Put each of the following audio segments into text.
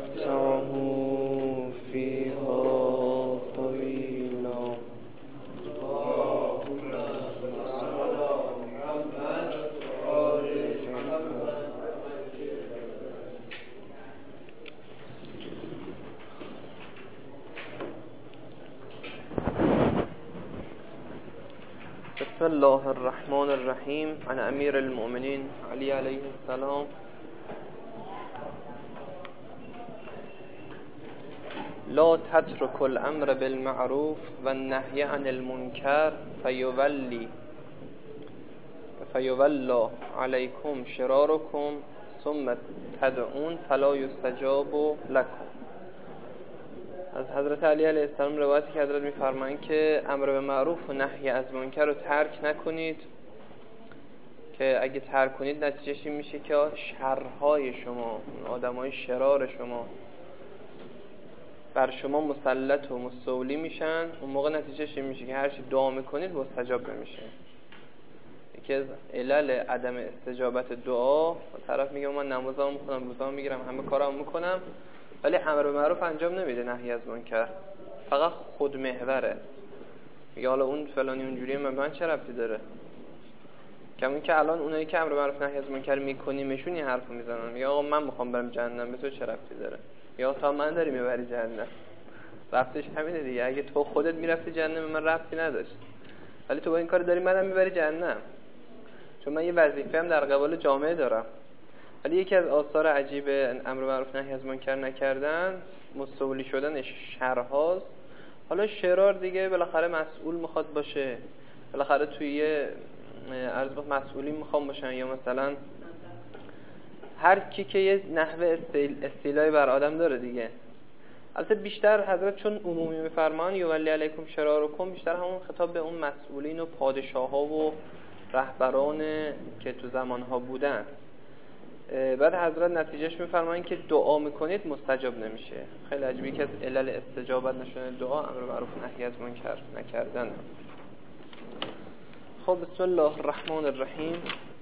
سعوا فيها طويلا. بسم الله الرحمن الرحیم. عن امیر المؤمنین علی علیه السلام لا تترك الامر بالمعروف والنهي عن المنکر فیولی علیکم شرارکم ثم تدعون فلا یستجاب لکم. از حضرت علی علیه السلام روایتی که حضرت می‌فرمایند که امر به معروف و نهی از منکر رو ترک نکنید، که اگه ترک کنید نتیجهش این میشه که شرهای شما، آدمای شرار شما بر شما مسلط و مستولی میشن. اون موقع نتیجهش این میشه که هر چی دعا میکنید مستجاب نمیشه. یکی از علل عدم استجابت دعا، طرف میگه من نمازامو میخونم، روزامو میگیرم، همه کارامو میکنم، ولی امر به معروف انجام نمیده، نهی از منکر، فقط خود محوره. میگه حالا اون فلانی اونجوریه، من چه ربطی داره؟ کمون که الان اونایی که امر به معروف نهی از منکر میکنیمشون این حرفو میزنن، میگه آقا من میخوام برم جهنم، به تو چه ربطی داره؟ یا تا من داری میبری جهنم، ربطش همینه دیگه. اگه تو خودت میرفتی جهنم من ربطی نداشت، ولی تو با این کار داری منم میبری جهنم، چون من یه وظیفه هم در قبال جامعه دارم. ولی یکی از آثار عجیب امر معروف نهی از منکر نکردن مستولی شدن شرهاست. حالا شرار دیگه بالاخره مسئول میخواد باشه، بالاخره توی عرض به مسئولین میخوام باشن، یا مثلا هر کی که یه نحوه استیلای بر آدم داره دیگه. البته بیشتر حضرت چون عمومی میفرمان یولی علیکم شرارکم، بیشتر همون خطاب به اون مسئولین و پادشاها و رهبران که تو زمانها بودن. بعد حضرت نتیجهش میفرمایند که دعا میکنید مستجاب نمیشه. خیلی عجیبه که از علل استجابت نشدن دعا امر معروف نهی از منکر نکردن. خب بسم الله الرحمن الرحیم.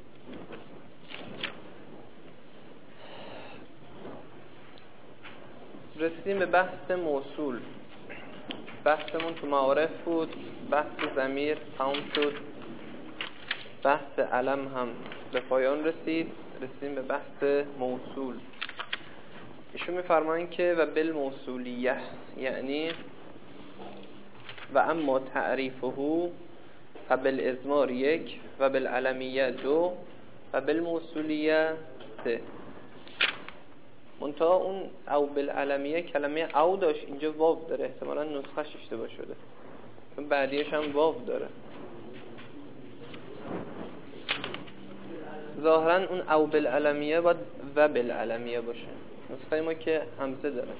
رسیدیم به بحث موصول. بحثمون تو معارف بود، بحث ضمیر تمام شد، بحث علم هم به پایان رسیدیم به بحث موصول. ایشون میفرمایند که و بالموصولیه، یعنی و اما تعریفه فبالازمار 1 و بالعلمیه 2 و بالموصولیه 3. منتها اون او بالعلمیه کلمه او داشت، اینجا واو داره، احتمالا نسخه‌اش اشتباه شده، چون بعدیش هم واو داره. ظاهرا اون او بالعلمیه باید و بالعلمیه باشه، نسخه ما که همزه داره.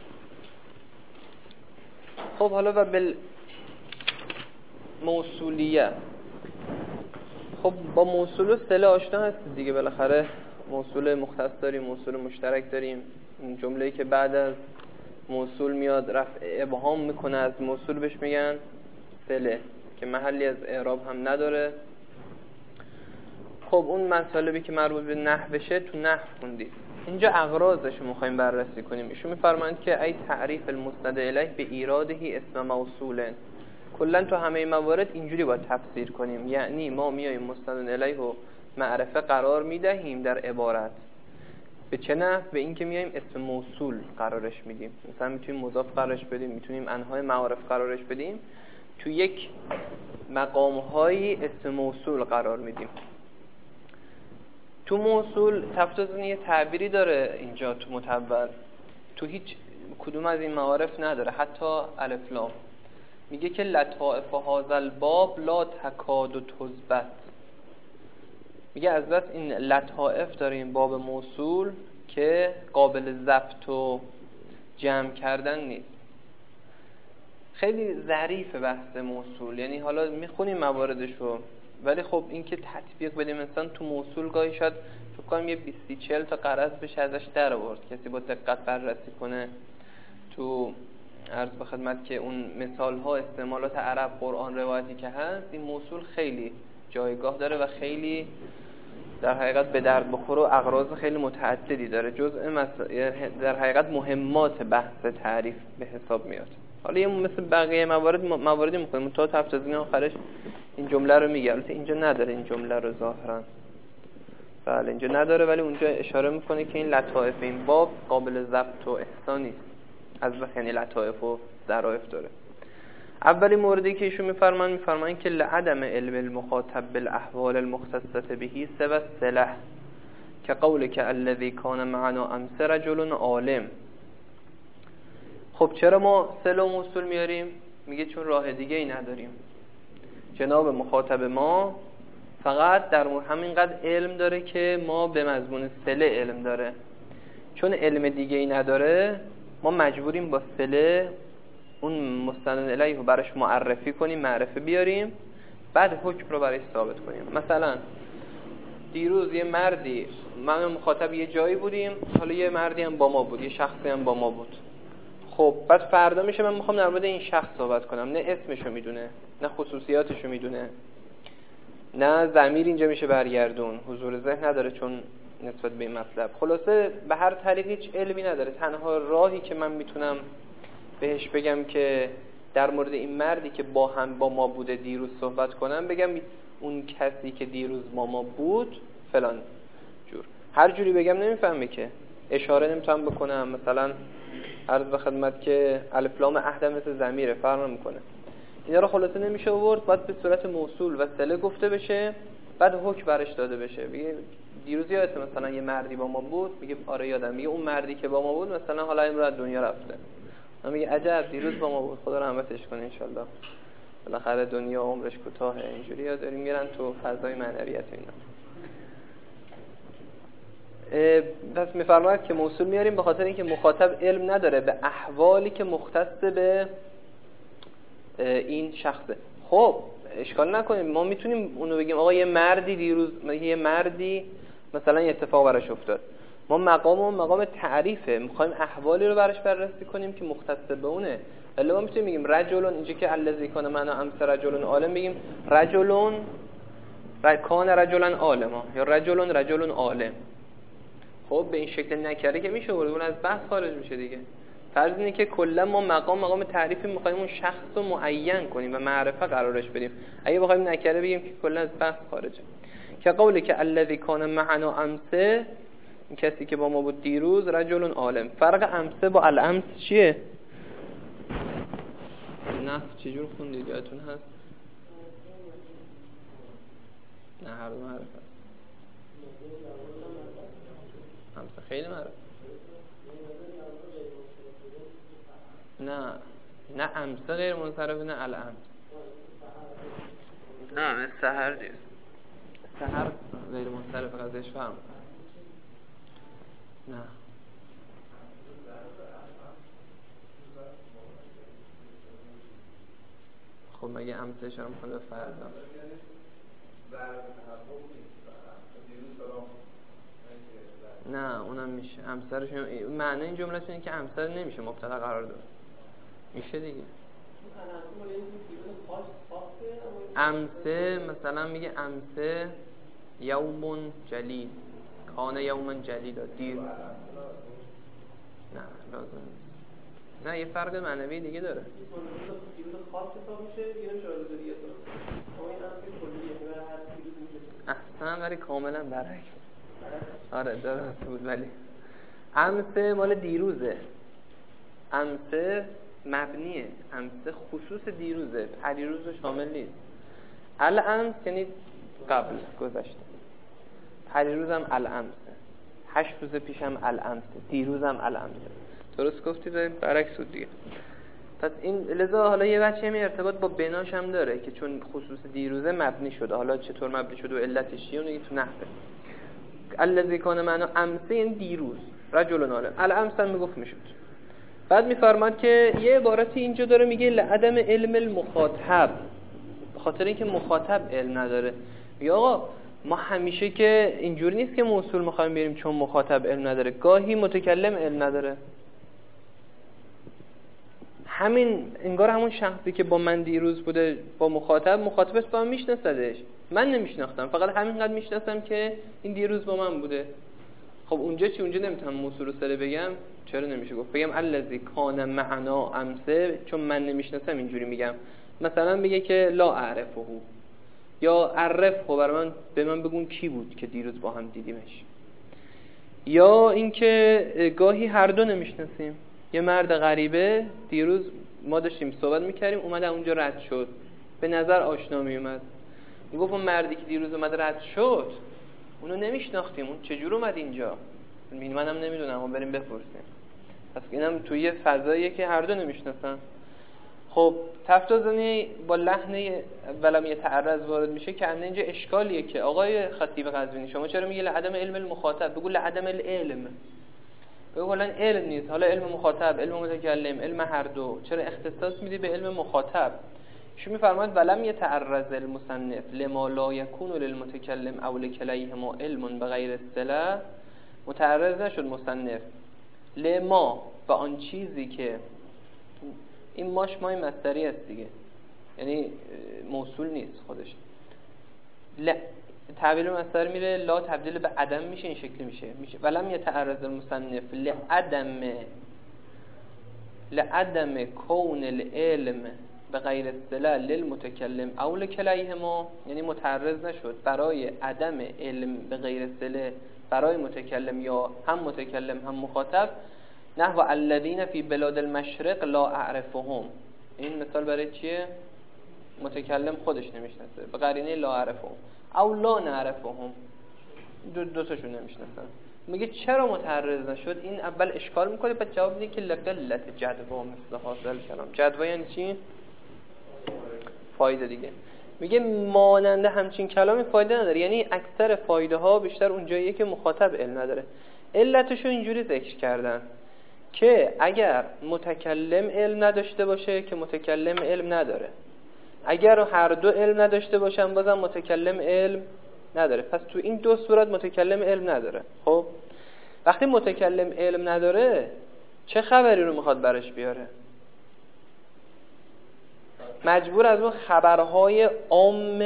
خب حالا و بالموصولیه، خب با موصول و صله آشنا هستید دیگه، بالاخره موصول مختص داریم، موصول مشترک داریم. این جمله‌ای که بعد از موصول میاد رفع ابهام میکنه از موصول بهش میگن صله، که محلی از اعراب هم نداره. خب اون مطالبی که مربوط به نحوشه تو نحو خوندید، اینجا اغراضش رو می‌خوایم بررسی کنیم. ایشون می‌فرمایند که ای تعریف المسند الیه به ایرادهی اسم موصوله. کلا تو همه موارد اینجوری باید تفسیر کنیم، یعنی ما میایم مسند الیه رو معرفه قرار میدهیم در عبارت. به چه نحو؟ به این که میایم اسم موصول قرارش میدیم. مثلا میتونیم مضاف قرارش بدیم، میتونیم انواع معارف قرارش بدیم، تو یک مقام‌های اسم موصول قرار میدیم. تو موصول تفتازن یه تعبیری داره اینجا تو متول، تو هیچ کدوم از این معارف نداره، حتی الف لام. میگه که لطائف هذا الباب لا تکاد تثبت. میگه از بس این لطائف داره این باب موصول که قابل ضبط و جمع کردن نیست. خیلی ظریف بحث موصول، یعنی حالا میخونیم مواردشو، ولی خب این که تطبیق بدیم مثلا تو موصول گاهی شاید فکر کنم یه 20-40 تا غرض بشه ازش در آورد، کسی با دقت بررسی کنه. تو عرض به خدمت که اون مثال ها استعمالات عرب قرآن روایتی که هست، این موصول خیلی جایگاه داره و خیلی در حقیقت به درد بخوره و اغراض خیلی متعددی داره. در حقیقت مهمات بحث تعریف به حساب میاد. حالا یه مثل بقیه مواردی میکنیم تا تفصیلی آخرش این جمله رو میگه. البته اینجا نداره این جمله رو ظاهرا، بله اینجا نداره، ولی اونجا اشاره میکنه که این لطائف این باب قابل ضبط و احسان نیست، از یعنی لطائف و ظرافت داره. اولی موردی که ایشون میفرمان که لعدم علم المخاطب بالاحوال المختصه بهی سوى السلح که قولک الذی کان معنا امس رجل عالم. خب چرا ما سلح و موصول میاریم؟ میگه چون راه دیگه ای نداریم. جناب مخاطب ما فقط در همینقدر علم داره که ما به مضمون سلح علم داره. چون علم دیگه ای نداره ما مجبوریم با سلح اون مستند الیه رو براش معرفی کنیم، معرفه بیاریم، بعد حکم رو براش ثابت کنیم. مثلا دیروز یه مردی، من مخاطب یه جایی بودیم، حالا یه مردی هم با ما بود، یه شخصی هم با ما بود. خب بعد فردا میشه من میخوام در مورد این شخص صحبت کنم، نه اسمشو میدونه، نه خصوصیاتشو میدونه، نه ضمیر اینجا میشه برگردون، حضور ذهن نداره چون نسبت به این مطلب. خلاصه به هر طریقی هیچ علمی نداره. تنها راهی که من میتونم بهش بگم که در مورد این مردی که با ما بوده دیروز صحبت کنم، بگم اون کسی که دیروز با ما بود فلان جور. هر جوری بگم نمیفهمه که، اشاره نمیتونم بکنم، مثلا عرض به خدمت که الف لام عهد مثل ضمیره فرق نمیکنه. اینا رو خلاصه نمیشه آورد، باید به صورت موصول و صله گفته بشه، بعد حکم برش داده بشه. میگه دیروز یادت مثلا یه مردی با ما بود، میگه آره یادم. میگه اون مردی که با ما بود مثلا حالا امروز از دنیا رفته. میگه عجب دیروز با ما بود، خدا رحمتش کنه ان شاء الله، بالاخره دنیا عمرش کوتاهه. اینجوری ها داریم میرن تو فضای معنویت اینا. پس میفرماید که موصول میاریم به خاطر اینکه مخاطب علم نداره به احوالی که مختص به این شخصه. خب اشکال نکنیم، ما میتونیم اونو بگیم آقا یه مردی دیروز، یه مردی مثلا یه اتفاق براش افتاد، ما مقام تعریفه، میخوایم احوالی رو براش بررسی کنیم که مختص به اونه. ولی ما میتونیم بگیم رجلون، اینجا که الذی کان معنا امس رجلون عالم، بگیم رجلون کان رجلن عالما یا رجلون عالم. خب به این شکل نکره که میشه اون از بحث خارج میشه دیگه. فرض اینه که کلا ما مقام تعریفی میخوایم اون شخص رو معین کنیم و معرفه قرارش بدیم. اگه بخوایم نکره بگیم که کلا از بحث خارجه. که قولی که الذی کان معنا امسه، این کسی که با ما بود دیروز، رجل عالم. فرق امسه با الامس چیه؟ نه چجور خوندید یادتون هست؟ نه هر دو معرفه. امسه خیلی معرفه. نه امسه غیر منصرف، نه الامس. نه مثل سحر دیست، سحر غیر منصرف قضیش فهم. نه خب مگه امسه اشاره میکنه به فردا؟ نه اونم میشه امسه روش. معنی این جمله اینه که امسه نمیشه مبتدا قرار داد، میشه دیگه. امسه مثلا میگه امسه یوم جلیل، کان یوم جلیل دیر. نه لازم نیست. نه یه فرق معنوی دیگه داره. احسن ولی کاملا برعکس. آره درست بود. ولی امسه مال دیروزه، امسه مبنیه، امسه خصوص دیروزه، پریروز رو شامل نیست. الامس یعنی قبل گذشته، پریروز هم الامسه، 8 روز پیش هم الامسه، دیروز هم الامسه. درست گفتید، برعکس بود دیگه. پس این لذا حالا یه بچه می ارتباط با بناش هم داره که چون خصوص دیروزه مبنی شده. حالا چطور مبنی شده و علتش چیه اون دیگه تو نحوه. الذی کان معنا امسه یعنی دیروز، رجل عالم. الامس هم میگفت میشد. بعد میفرماد که یه عبارتی اینجا داره میگه لعدم علم المخاطب، به خاطر اینکه مخاطب علم نداره. میگه آقا ما همیشه که اینجوری نیست که موصول میخوایم بریم چون مخاطب علم نداره، گاهی متکلم علم نداره. همین انگار همون شخصی که با من دیروز بوده با مخاطبش با هم میشناسدش، من نمیشناختم، فقط همینقدر میشناسم که این دیروز با من بوده. خب اونجا چی؟ اونجا نمیتونم موصول و صله بگم. چرا نمیشه گفت؟ بگم الذی کان معنا امسه، چون من نمیشناسم اینجوری میگم. مثلا بگه که لا اعرفه، یا عرفه، برای من به من بگون کی بود که دیروز با هم دیدیمش. یا اینکه گاهی هر دو نمیشناسیم، یه مرد غریبه دیروز ما داشتیم صحبت میکردیم، اومد اونجا رد شد، به نظر آشنا میومد، میگفت اون مردی که دیروز اومد رد شد اونو نمیشناختیم، اون چجور اومد اینجا؟ منم نمیدونم، ما بریم بپرسیم. پس اینم توی یه فضاییه که هر دو نمیشناسن. خب تفتازنی با لحن ولم یتعرض وارد میشه که اینجا اشکالیه که آقای خطیب قزوینی شما چرا میگی لعدم علم المخاطب؟ بگو لعدم العلم، بگو الان علم نیست، حالا علم مخاطب، علم متکلم، علم هر دو، چرا اختصاص میدی به علم مخاطب؟ شو میفرماید ولم یتعرض المصنف لما لا یکون للمتکلم او لکلیهما علم بغیر الصله. متعرض نشد مصنف لما، و آن چیزی که این ماش مای مصدری است دیگه، یعنی موصول نیست خودش. تعبیر مصدر میره، لا تبدیل به عدم میشه، این شکلی میشه ولم یتعرض المصنف لعدم کون العلم به غیر الصله للمتکلم او لکلیهما، یعنی متعرض نشد برای عدم علم به غیر الصله برای متکلم یا هم متکلم هم مخاطب. نحو الذین فی بلاد المشرق لا اعرفهم، این مثال برای چیه؟ متکلم خودش نمیشناسه به قرینه لا اعرفهم او لا نعرفهم، دو تاشون نمیشناسن. میگه چرا متعرض نشد؟ این اول اشکال میکنه، بعد جواب میده که لقلت جدوا مثل حاصل کلام. جدوا یعنی چی؟ فایده دیگه. میگه ماننده همچین کلامی فایده نداره، یعنی اکثر فایده ها بیشتر اونجاییه که مخاطب علم نداره. علتشو اینجوری ذکر کردن که اگر متکلم علم نداشته باشه که متکلم علم نداره، اگر هر دو علم نداشته باشن بازم متکلم علم نداره. پس تو این دو صورت متکلم علم نداره. خب وقتی متکلم علم نداره چه خبری رو میخواد برش بیاره؟ مجبور از اون خبرهای عام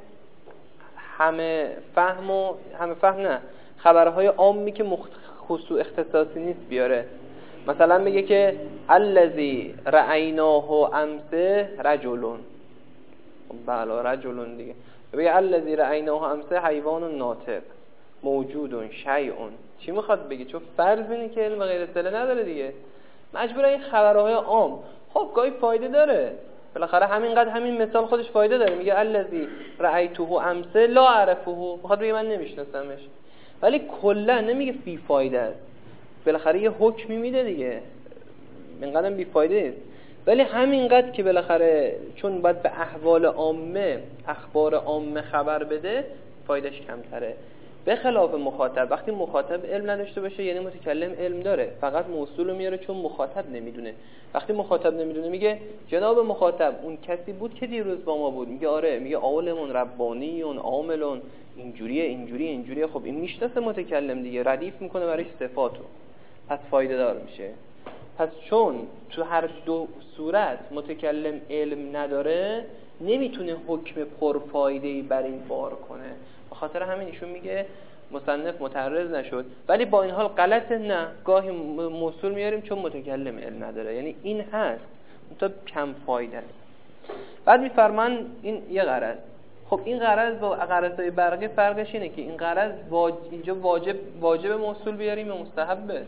همه فهم نه، خبرهای عامی که خصوص اختصاصی نیست بیاره. مثلا میگه که الذی رأیناه امسه رجلون، بله رجلون دیگه. بگه الذی رأیناه امسه حیوان ناطق موجود شیء، چی میخواد بگه؟ چون فرض اینه که علم غیر الصله نداره دیگه، مجبور این خبرهای عام. خب گاهی فایده داره، بالاخره همینقدر همین مثال خودش فایده داره. میگه الذی رأیته امسه لا اعرفه، بخاطر بگه من نمیشناسمش، ولی کلا نمیگه بی فایده است، بالاخره یه حکمی میده دیگه، اینقدر بی فایده نیست. ولی همینقدر که بالاخره چون باید به احوال عامه، اخبار عامه خبر بده، فایدهش کمتره. به خلاف مخاطب، وقتی مخاطب علم نداشته باشه یعنی متکلم علم داره، فقط موصول رو میاره چون مخاطب نمیدونه. وقتی مخاطب نمیدونه میگه جناب مخاطب اون کسی بود که دیروز با ما بود، میگه آره، میگه عالمون ربانیون عاملون اینجوریه. خب این میشناسه متکلم دیگه، ردیف میکنه برایش صفاتو، پس فایده دار میشه. پس چون تو هر دو صورت متکلم علم نداره نمیتونه حکم پرفایده‌ای بر این بار کنه، به خاطر همین ایشون میگه مصنف متعرض نشد. ولی با این حال غلطه، نه، گاهی موصول میاریم چون متکلم علم نداره، یعنی این هست تا کم فایده است. بعد میفرمان این یه غرض. خب این غرض با غرضای برقی فرقش اینه که این غرض اینجا واجب موصول بیاریم یا مستحبه؟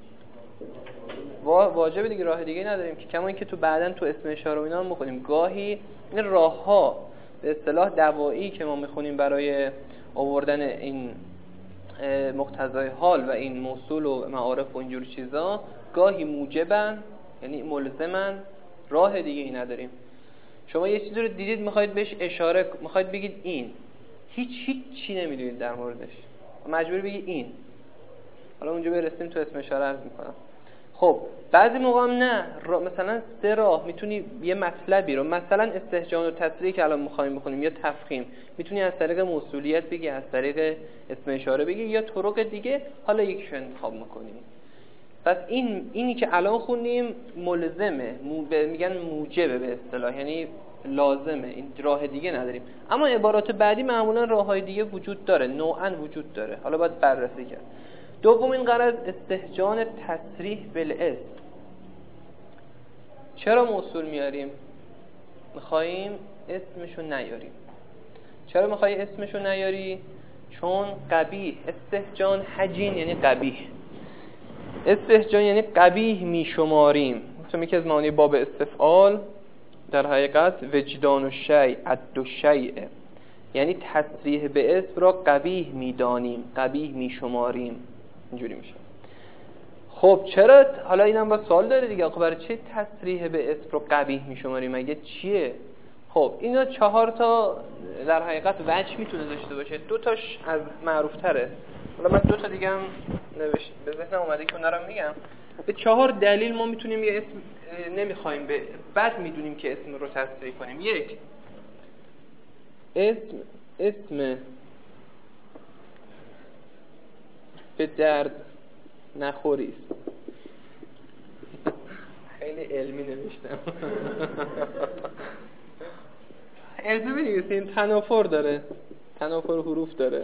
واجب دیگه، راه دیگه نداریم که، کما اینکه تو بعدن تو اسم اشاره و اینا هم می‌خونیم. گاهی این راه‌ها به اصطلاح دوایی که ما می‌خونیم برای آوردن این مقتضای حال و این موصول و معارف و اینجور چیزا گاهی موجبن، یعنی ملزمن، راه دیگه ای نداریم. شما یه چیزی رو دیدید میخواید بهش اشاره، میخواید بگید این، هیچ چی نمیدونید در موردش، مجبور بگید این. حالا اونجا برسیم تو اسم اشاره عرض میکنم. خب بعضی موقع هم نه، مثلا سه راه میتونی یه مطلبی رو، مثلا استهجان و تصریح که الان میخوایم بخونیم یا تفخیم، میتونی از طریق موصولیت بگی، از طریق اسم اشاره بگی، یا طرق دیگه، حالا یکیشو انتخاب میکنی. پس اینی که الان خوندیم ملزمه، میگن موجبه به اصطلاح، یعنی لازمه، این راه دیگه نداریم. اما عبارات بعدی معمولا راههای دیگه وجود داره، نوعاً وجود داره، حالا باید بررسی کرد. دومین غرض استهجان تصریح بالاسم. چرا موصول میاریم؟ میخواییم اسمشو نیاریم. چرا میخوای اسمشو نیاری؟ چون قبیح، استهجان حجین یعنی قبیح، استهجان یعنی قبیح میشماریم. مثل که از معانی باب استفعال در حقیقت وجدان و شیء عد و شیء، یعنی تصریح به اسم را قبیح میدانیم، قبیح میشماریم، اینجوری میشه. خب چرا؟ حالا اینم با سوال داره دیگه، آخه برای چه تصریح به اسم رو قبیح میشماریم؟ مگه چیه؟ خب اینا 4 تا در حقیقت وجه میتونه داشته باشه. 2 تاش از معروف تره، حالا من 2 تا دیگه هم به ذهنم اومده که اونها رو میگم. به 4 دلیل ما میتونیم یه اسم نمیخوایم به بعد میدونیم که اسم رو تصریح کنیم. 1 اسم به درد نخوری است. خیلی علمی نوشتم. اسم بنویسین تنافر داره، تنافر حروف داره،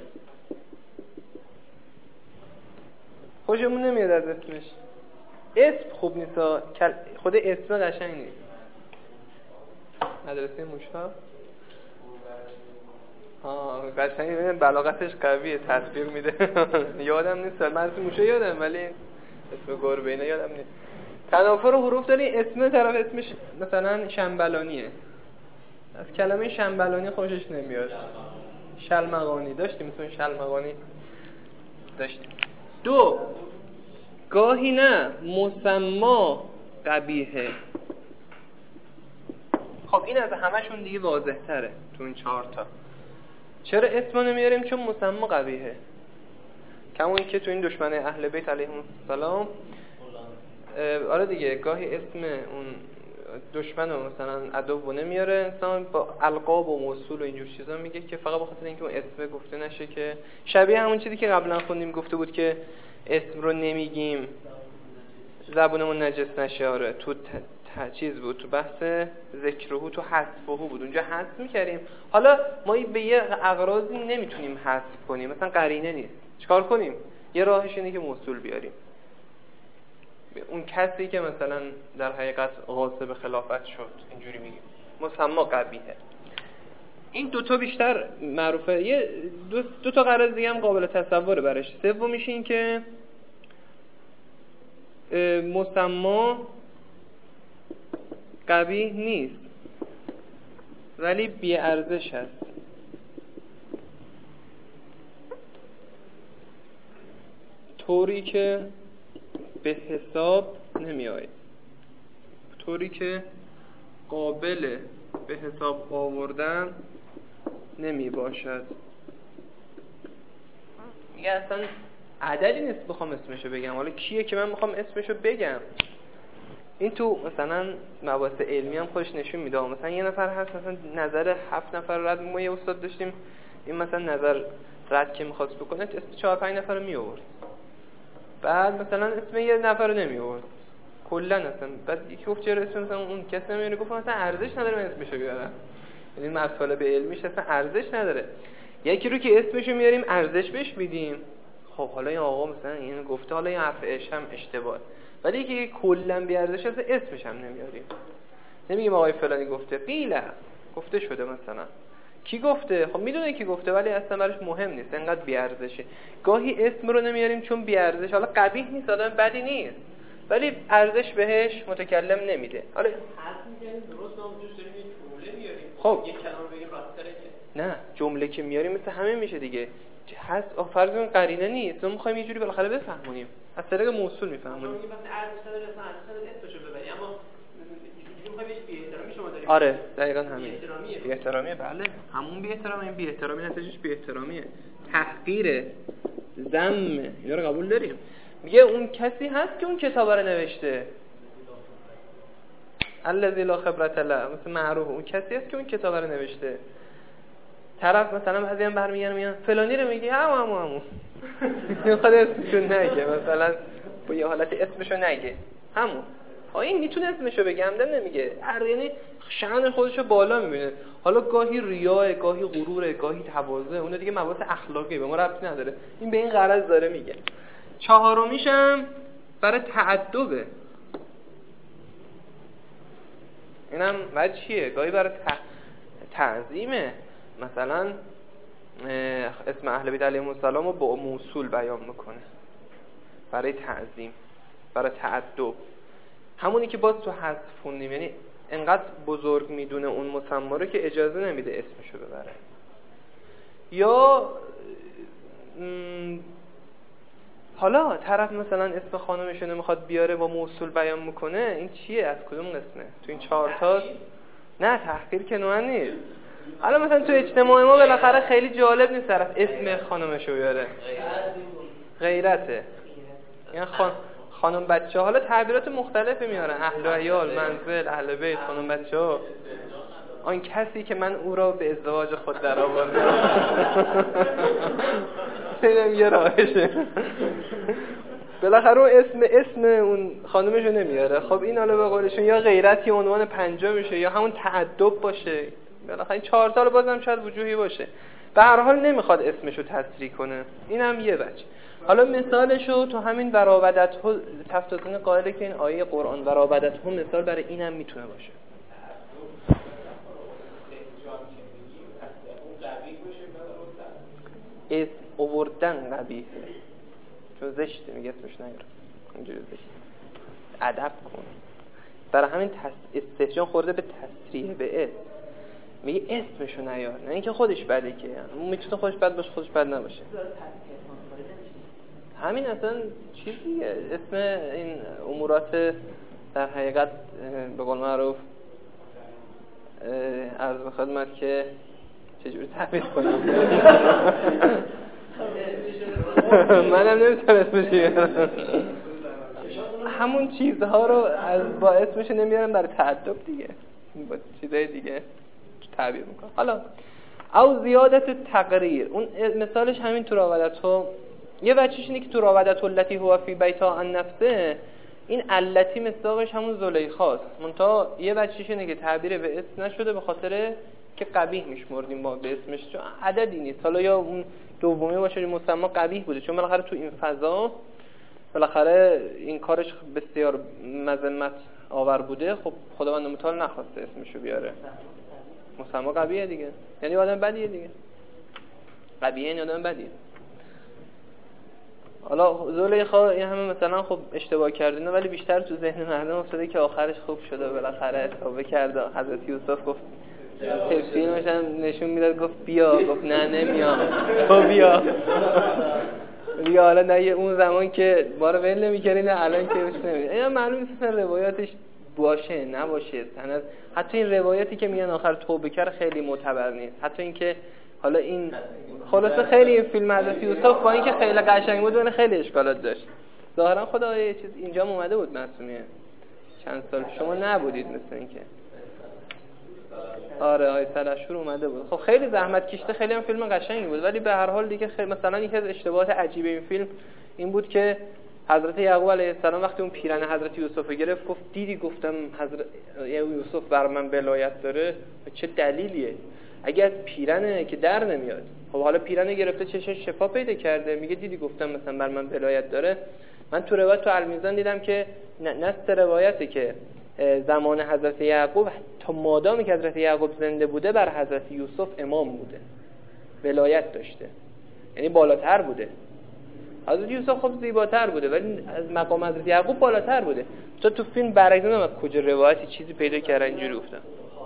خوشمون نمیاد از اسمش. اسم خوب نیست، خود اسم قشنگ نیست. مدرسه موشا قشنگ میبینه، بلاغتش قویه، تصویر میده. یادم نیست مدرسه موشا یادم، ولی اسم گربه اینا یادم نیست. تنافر حروف داری، اسم طرف اسمش مثلا شنبلانیه، از کلمه شنبلانی خوشش نمیاد. شلمغانی داشتیم، مثلا شلمغانی داشتیم. 2 گاهی نه مسما قبیحه. خب این از همشون دیگه واضح تره تو این 4 تا. چرا اسم نمیاریم؟ چون مسما قبیحه. کمون که تو این دشمن اهل بیت علیهم السلام، آره دیگه، گاهی اسم اون دشمن رو مثلا عدو نمیاره انسان، با القاب و موصول و اینجور چیزا میگه که فقط بخاطر اینکه اون اسم گفته نشه، که شبیه همون چیزی که قبلا خوندیم گفته بود که اسم رو نمیگیم زبونمون نجس نشه. آره تو چیز بود، تو بحث ذکرهو، تو حذفهو بود، اونجا حذف میکردیم. حالا ما به یه اغراضی نمیتونیم حذف کنیم، مثلا قرینه نیست، چیکار کنیم؟ یه راهش اینه که موصول بیاریم. اون کسی که مثلا در حقیقت غاصب خلافت شد، اینجوری میگیم مسما قبیحه. این 2 تا بیشتر معروفه. یه 2 تا غرض دیگه هم قابل تصوره برش. سومیش این که مسما قبیح نیست ولی بی ارزش است. طوری که به حساب نمی آید، طوری که قابل به حساب آوردن نمی باشد. میگه اصلا عددی نیست بخوام اسمشو بگم. حالا کیه که من بخوام اسمشو بگم؟ این تو مثلا مباحث علمی هم خودش نشون میده. مثلا یه نفر هست مثلا نظر 7 نفر رد، ما یه استاد داشتیم این مثلا نظر رد که می‌خواست بکنه اسم 4-5 نفر رو می آورد، بعد مثلا اسم یه نفر رو نمی آورد کلا اصلا. بعد یکی گفت چرا اسم مثلا اون کس نمیاره؟ گفت مثلا ارزش نداره من اسمشو بیارم. یعنی مطالب علمیش اصلا ارزش نداره. یکی رو که اسمشو میاریم ارزش بهش میدیم. خب حالا این آقا مثلا این گفته، حالا این حرفش هم اشتباه، ولی یکی کلا بی ارزش است اسمش هم نمیاریم. نمیگیم آقای فلانی گفته، قیله گفته شده مثلا. کی گفته؟ خب میدونه کی گفته ولی اصلا براش مهم نیست، انقدر بی ارزشه. گاهی اسم رو نمیاریم چون بی ارزش، حالا قبیح نیست، آدم بدی نیست، ولی ارزش بهش متکلم نمیده. حالا حرف می‌زنیم درست، ما دوست داریم یه جمله میاریم. خب یه کلمه بگیم راست‌تره که نه، جمله که میاریم مثل همه میشه دیگه. هست فرض کن قرینه نیست، ما می‌خوایم یه جوری بالاخره بفهمونیم، از طریق موصول میفهمونیم. میگیم وقتی ارزش نداره اصلا ارزش نداره اسمشو ببری، اما می‌خوایم بهش بی احترامی شما داریم. آره دقیقاً همین. بی احترامیه. بله همون بی احترامی، این بی احترامی نتیجهش بی احترامیه، تحقیره، ذم، اینا رو قبول داریم. میگه اون کسی هست که اون کتاب رو نوشته، الذی لا خبرة له، مثل معروف اون کسی هست که اون کتاب رو نوشته. طرف مثلا بعضی هم برمیگردن میگن فلانی رو میگی همون نمیخواد اسمشو نگه، مثلا با یه حالت اسمشو نگه همون. این میتونه اسمشو بگم نمیگه، یعنی شأن خودشو بالا میبینه. حالا گاهی ریاه، گاهی غروره، گاهی تواضع، اون دیگه مباحث اخلاقی به ما ربطی نداره. این به این غرض داره میگه. چهارمیشم برای تأدبه. اینم بعد چیه؟ گاهی برای تعظیمه. مثلا اسم اهل بیت علیهم السلام رو با موصول بیان میکنه برای تعظیم، برای تأدب. همونی که باز تو حذف خوندیم، یعنی انقدر بزرگ میدونه اون مسما رو که اجازه نمیده اسمشو ببره. یا حالا طرف مثلا اسم خانمشو نمیخواد بیاره با موصول بیان میکنه، این چیه؟ از کدوم قسمه؟ تو این 4 تا؟ نه تحقیر که نوع نیست. حالا مثلا تو اجتماع ما بالاخره خیلی جالب نیست طرف اسم خانمشو بیاره، غیرته. یعنی خانم بچه، حالا تعبیرات مختلفی میارن، اهل و عیال، منزل، اهل بیت، خانم بچه ها، آن کسی که من او را به ازدواج خود در آوردم. اینم یه راهشه. بالاخره اسم اون خانمشو نمیاره. خب این حالا به قولشون یا غیرتی عنوان 5 میشه یا همون تأدب باشه. بالاخره 4 تا بازم شاید وجوهی باشه. به هر حال نمیخواد اسمشو تصریح کنه. اینم یه وجه. حالا مثالشو تو همین وراودته، تفسیر قائله که این آیه قرآن وراودته مثال برای اینم میتونه باشه. اسم آوردن قبیحه، چون زشته، میگه اسمش نیار، اینجوری زشته، ادب کن. برای همین استثناء خورده به تصریح به اسم، میگه اسمشو نیار، نه اینکه خودش بده که، یعنی میتونه خودش بد باشه، خودش بد نباشه. همین اصلا چیزیه، اسم این امورات در حقیقت به قول معروف عرض به خدمت که چجوری تعبیر کنم. منم نمیتونم اسمش بیارم. همون چیزها رو با اسمش نمیارم برای تأدب دیگه، با چیزای دیگه تعبیر میکنم. حالا او زیادت تقریر، اون مثالش همین تو راودته. یه بچه‌ش اینه که تو راودته التی هو فی بیتها عن نفسه، این التی مصداقش همون زلیخاست، منتها یه بچه‌ش اینه که تعبیر به اسم نشده به خاطر که قبیح میشمردیم ما به اسمش، چون عددی نیست. حالا یا اون دومی باشه مسما قبیح بوده، چون بالاخره تو این فضا بالاخره این کارش بسیار مذمت آور بوده. خب خداوند متعال نخواسته اسمشو بیاره، مسما قبیحه دیگه، یعنی آدم بدیه دیگه، قبیحه یعنی آدم بدیه. حالا زلیخا این همه مثلا خب اشتباه کردینه، ولی بیشتر تو ذهن مردم افتاده که آخرش خوب شده، بالاخره توبه کرده. حضرت یوسف گفت فیلمش هم نشون میداد، گفت بیا، گفت نه نمیام، تو بیا. دیگه حالا نه اون زمان که ما رو ول نمی‌کردین، الان که بهش نمیاد. اینا معلوم نیست روایاتش باشه نباشه، سند حتی این روایتی که میگن آخر توبه کرد خیلی معتبر نیست. حتی اینکه حالا این خلاصه خیلی این فیلم حضرت یوسف با اینکه خیلی قشنگ بود ولی خیلی اشکالات داشت. ظاهرا خدا یه چیز اینجا اومده بود معصومیه چند سال شما نبودید مثل اینکه. آره آیه سلشور اومده بود. خب خیلی زحمت کشته، خیلی هم فیلم قشنگی بود، ولی به هر حال دیگه خیلی مثلا یکی از اشتباهات عجیب این فیلم این بود که حضرت یعقوب علیه السلام وقتی اون پیرن حضرت یوسف گرفت گفت دیدی گفتم حضرت یوسف بر من ولایت داره، چه دلیلیه؟ اگه از پیرنه که در نمیاد. خب حالا پیرنه گرفته چشش شفا پیدا کرده، میگه دیدی گفتم مثلا بر من ولایت داره. من تو روایت تو المیزان دیدم که نص روایته که زمان حضرت یعقوب تا مادامی که حضرت یعقوب زنده بوده بر حضرت یوسف امام بوده، ولایت داشته، یعنی بالاتر بوده. حضرت یوسف خب زیباتر بوده ولی از مقام حضرت یعقوب بالاتر بوده. تو فیلم برعکس نمیدونم کجا روایتی چیزی پیدا کردن اینجوری گفتن.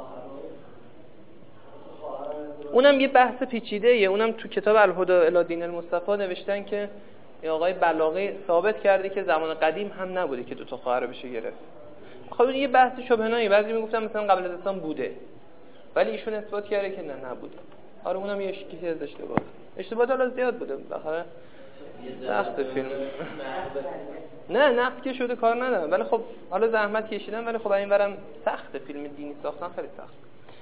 اونم یه بحث پیچیده‌ایه، اونم تو کتاب الهدی الی دین المصطفی نوشتن که آقای بلاغی ثابت کرده که زمان قدیم هم نبوده که دو تا خواهر بشه گرفت. خب یه بحث شبهه‌ای، بعضی میگفتن مثلا قبل از اسلام بوده ولی ایشون اثبات کرده که نه نبوده. آره اونم یه شکلی از اشتباهات حالا زیاد بوده بالاخره سخت فیلم. نه نقد که شده کار ندارم، ولی خب حالا زحمت کشیدم، ولی خب اینورم سخت فیلم دینی ساختن خیلی سخت.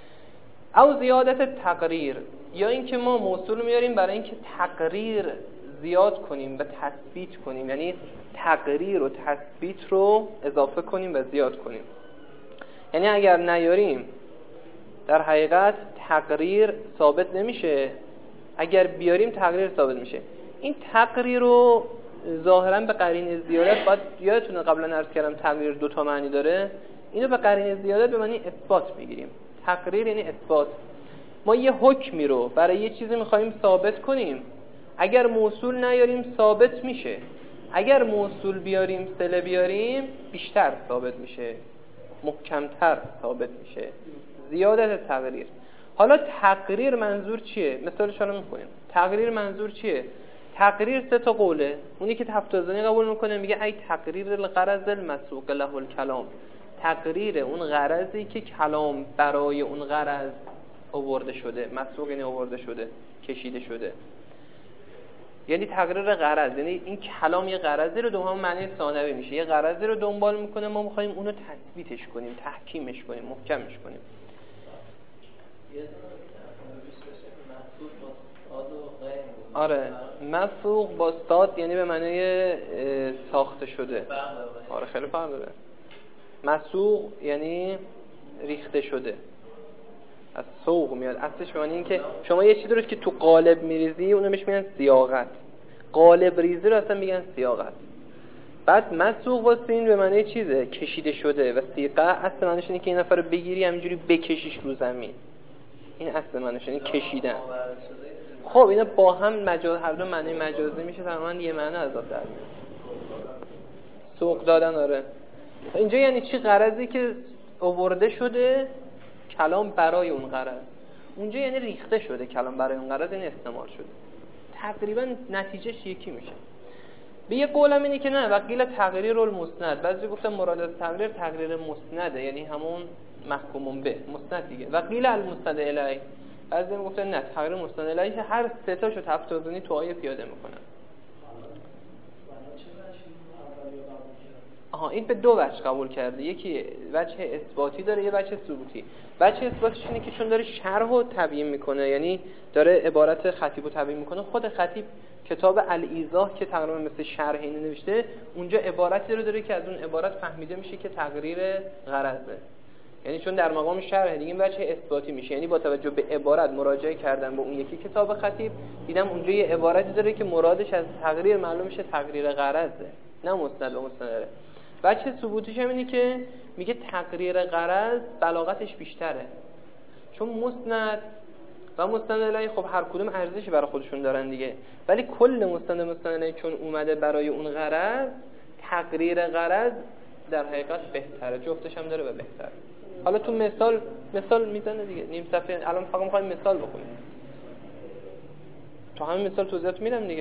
او زیادت تقریر، یا اینکه ما موصول میاریم برای اینکه تقریر زیاد کنیم و تثبیت کنیم، یعنی تقریر و تثبیت رو اضافه کنیم و زیاد کنیم. یعنی اگر نیاریم در حقیقت تقریر ثابت نمیشه، اگر بیاریم تقریر ثابت میشه. این تقریر رو ظاهرا به قرینه زیادت، باید یادتونه قبلا عرض کردم تقریر 2 تا معنی داره، اینو به قرینه زیادت به معنی اثبات میگیریم. تقریر یعنی اثبات. ما یه حکمی رو برای یه چیزی میخوایم ثابت کنیم، اگر موصول نیاریم ثابت میشه، اگر موصول بیاریم، صله بیاریم، بیشتر ثابت میشه، محکمتر ثابت میشه. زیادت تقریر. حالا تقریر منظور چیه؟ مثالش رو میکنیم. تقریر منظور چیه؟ تقریر 3 تا قوله. اونی که تفتازانی قبول میکنه میگه ای تقریر الغرض المسوق له الکلام، تقریر اون غرضی که کلام برای اون غرض آورده شده. مسوق یعنی آورده شده، کشیده شده، یعنی تقریر غرض، یعنی این کلام یه غرضی رو دوم معنی ثانوی میشه، یه غرضی رو دنبال میکنه، ما میخوایم اونو تثبیتش کنیم، تحکیمش کنیم، محکمش کنیم. آره، مسوق با استاد یعنی به معنی ساخته شده. آره خیلی فرق داره. مسوق یعنی ریخته شده، از سوق میاد. اصلش به معنی این که شما یه چیزی رو که تو قالب میریزی اونو بهش میگن صیاغت. قالب ریزی رو اصلا میگن صیاغت. بعد مسوق با سین به معنی چیزه کشیده شده و سیقه اصل معنیش اینه که این نفر رو بگیری همینجوری بکشیش رو زمین. این اصل معنیش اینه کشیدن. خب اینا با هم هر دو معنی مجازی میشه، تقریبا یه معنی اضافه در میاد. سوق دادن. آره اینجا یعنی چی؟ غرضی که آورده شده کلام برای اون غرض. اونجا یعنی ریخته شده کلام برای اون غرض، یعنی استعمال شده. تقریبا نتیجهش یکی میشه. به یه قولم اینه که نه وقیل تقریر المسند، بعضی گفتن مراد از تقریر مسنده، یعنی همون محکوم به مسند دیگه. وقیل المسند الی، بعضی گفتن نه تقریر مسند الی هر سه تاشو تفتازنی تو آیه پیاده میکنن. این به 2 وجه قبول کرده، یکی وجه اثباتی داره، یه وجه ثبوتی. وجه اثباتش اینه که چون داره شرح و تبیین میکنه، یعنی داره عبارت خطیب رو تبیین میکنه. خود خطیب کتاب الایضاح که تقریبا مثل شرح اینو نوشته، اونجا عبارتی رو داره که از اون عبارت فهمیده میشه که تقریر غرضه، یعنی چون در مقام شرح دیگه این وجه اثباتی میشه، یعنی با توجه به عبارت مراجعه کردن به اون یکی کتاب خطیب، دیدم اونجا یه عبارتی داره که مرادش از تقریر معلوم میشه تقریر غرضه، نه مسند و مستند. وجه ثبوتیش هم اینه که میگه تقریر غرض بلاغتش بیشتره، چون مسند و مستند الی خب هر کدوم ارزشی برای خودشون دارن دیگه، ولی کل مستند الی چون اومده برای اون غرض، تقریر غرض در حقیقت بهتره، جفتش هم داره و بهتره. حالا تو مثال میزنه دیگه، نیم صفحه الان فقط می‌خوایم مثال بخونیم، تو همین مثال توضیحات میدم دیگه.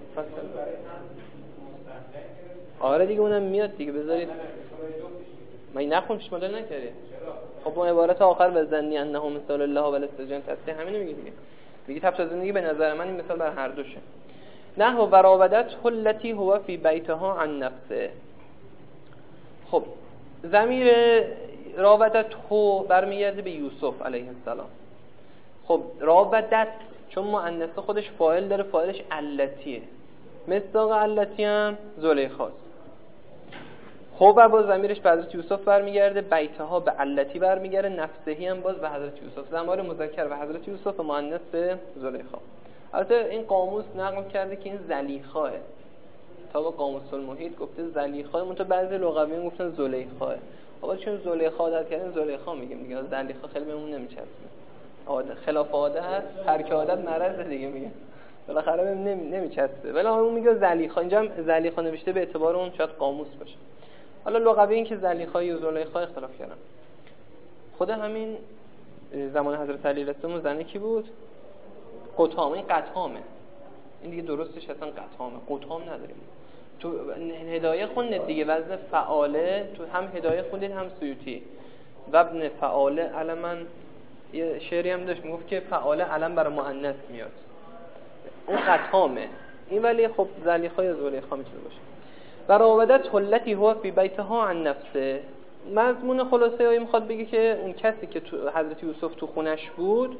آره دیگه اونم میاد دیگه، بذارید من نخون پیش مدل نکردی. خب اون عبارت آخر بزنی انه مثال الله و الاستجان تصدیح همینو میگه دیگه. میگه تفسیر زندگی به نظر من این مثال بر هر دوشه. نه و براودت التي هو فی بیتها عن نفسه. خب ضمیر راودت هو برمیگرده به یوسف علیه السلام. خب راودت چون مؤنث خودش فاعل داره، فاعلش التیه، مصداق التی هم زلیخاست. هو با ضمیرش به حضرت یوسف برمیگرده، بیتها به التی برمیگرده، نفسهی هم باز به حضرت یوسف، ضمیر مذکر به حضرت یوسف و مؤنث به زلیخا. البته این قاموس نقل کرده که این زلیخاه، تا با قاموس المحیط گفته زلیخاه، منتها بعضی لغویین گفتن زلیخاه. حالا چون زلیخا عادت کردن زلیخا میگیم دیگه، زلیخا خیلی بهمون نمیچسبه. عادت خلاف عادت، هر کی عادت مرض دیگه میگه، بالاخره بهم نمیچسبه. ولی اون میگه زلیخا، اینجا هم زلیخا نوشته به اعتبار اون شاید قاموس باشه. حالا لغویین که زلیخای و زلیخا اختلاف کردن. خود همین زمان حضرت علی رسول زنه کی بود؟ قطام. این قطامه، این دیگه درستش اصلا قطامه، قطام نداریم. تو هدایه خوندید دیگه، وزن فعاله، تو هم هدایه خوندید هم سیوطی. و ابن فعاله علما یه شعری هم داشت میگفت که فعاله علم برای مؤنث میاد، اون قطامه این، ولی خب زلیخا یا زلیخا میتونه باشه. و راودت التی هو فی بیتها عن نفسه، مضمون خلاصه هایی میخواد بگه که اون کسی که تو حضرت یوسف تو خونش بود،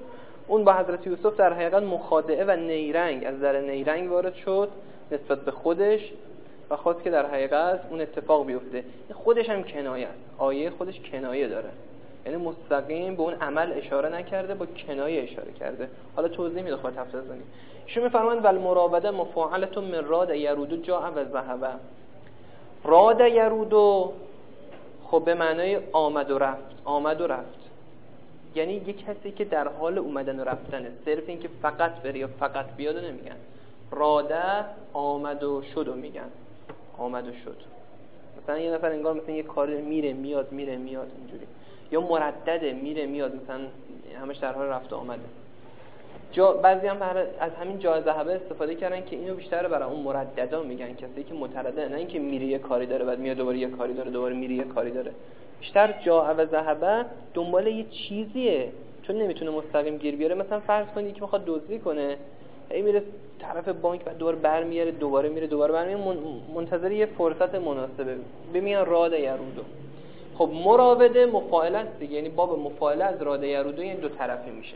اون با حضرت یوسف در حقیقت مخادعه و نیرنگ از در نیرنگ وارد شد نسبت به خودش و خواست که در حقیقت اون اتفاق بیفته. خودش هم کنایه است، آیه خودش کنایه داره، یعنی مستقیم به اون عمل اشاره نکرده، با کنایه اشاره کرده. حالا توضیح میده خود تفسیرزنی. ایشون میفرمایند والمراوده مفاعله من راد یرود جاء و ذهب. راد یرود خب به معنای آمد و رفت، آمد و رفت، یعنی یک کسی که در حال اومدن و رفتنه. صرف این که فقط بره یا فقط بیاد نمیگن. راده آمد و شد و میگن، آمد و شد. مثلا یه نفر انگار مثلا یه کاری میره میاد میره میاد اینجوری، یا مردده میره میاد، مثلا همش در حال رفت و آمده. بعضی هم از همین جا ذهبه استفاده کردن که اینو بیشتر برای اون مرددا میگن، کسی که متردد، نه اینکه میره یه کاری داره بعد میاد دوباره یه کاری داره دوباره میره یه کاری داره. بیشتر جا و ذهبه دنبال یه چیزیه، چون نمیتونه مستقیم گیر بیاره. مثلا فرض کنید که میخواد دزدی کنه، هی میره طرف بانک بعد دوباره برمیاره، دوباره میره دوباره برمیاره، منتظر یه فرصت مناسبه. ببینن راد یرودو. خب مراوده مفاعله است دیگه، یعنی باب مفاعله از راد یرودو، این دو طرفی میشه،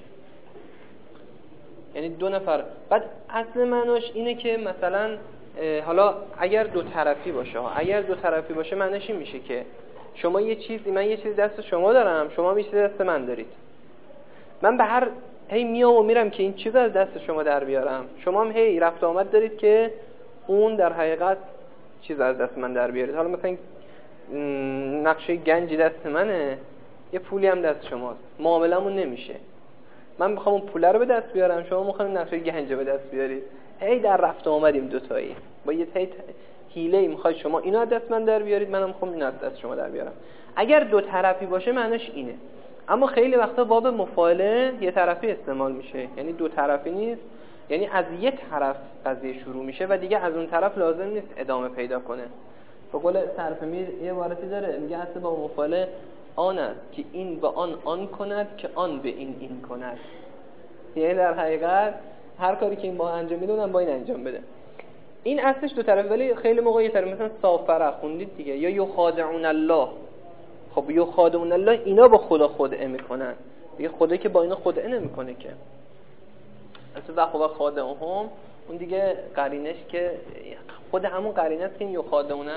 یعنی دو نفر. بعد اصل معناش اینه که مثلا حالا اگر دو طرفی باشه، اگر دو طرفی باشه معناش این میشه که شما یه چیزی، من یه چیز دست شما دارم، شما یه چیز دست من دارید. من به هر هی میام و میرم که این چیز از دست شما در بیارم، شما هم هی رفت آمد دارید که اون در حقیقت چیز از دست من در بیارید. حالا مثلا نقشه گنجی دست منه، یه پولی هم دست شماست، معاملمون نمیشه. من میخوام اون پوله رو به دست بیارم، شما میخواید نقشه گنج به دست بیارید. هی در رفت آمدیم دوتایی با یه حیله میخواید شما اینو از دست من در بیارید، منم میخوام اینو از دست شما در بیارم. اگر دو طرفی باشه معناش اینه. اما خیلی وقتا باب مفاعله یه طرفی استعمال میشه، یعنی دو طرفی نیست، یعنی از یه طرف قضیه شروع میشه و دیگه از اون طرف لازم نیست ادامه پیدا کنه. به قول صرف‌میر یه عبارتی داره میگه اصل با مفاعله آن است که این به آن کند که آن به این کند. یعنی در حقیقت هر کاری که این با انجام میده اونم با این انجام بده. این اصلش دو طرفه، ولی خیلی موقع یه طرف، مثلا سافره خوندید دیگه، یا یخادعون الله. خب یخادعون الله اینا با خدا خدعه میکنن دیگه، خدا که با اینا خدعه نمیکنه که. اصلا خدا خادعهم اون دیگه قرینش که خود همون قرینه است که این یخادعونه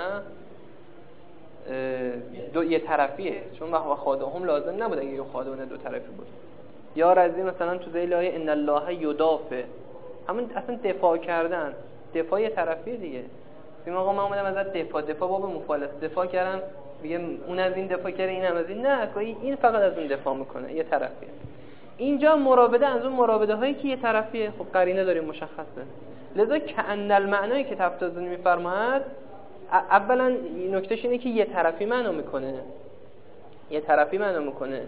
یه طرفیه، چون وقت خادعهم لازم نبود اگه یخادعونه دو طرفی بود. یا رضی مثلا تو ذیل آیه ان الله یدافع، همون اصلا دفاع کردن، دفاع یه طرفیه دیگه. ببین آقا من اومدم ازت دفاع باب مفاعله دفاع کردم، میگه اون از این دفاع کرده اینم از این، نه این فقط از اون دفاع میکنه، یه طرفیه. اینجا مراوده از اون مراوده هایی که یه طرفیه، خب قرینه داریم مشخصه. لذا کأن المعنی که تفتازنی میفرماید اولا نکتهش اینه که یه طرفی معنا میکنه، یه طرفی معنا میکنه.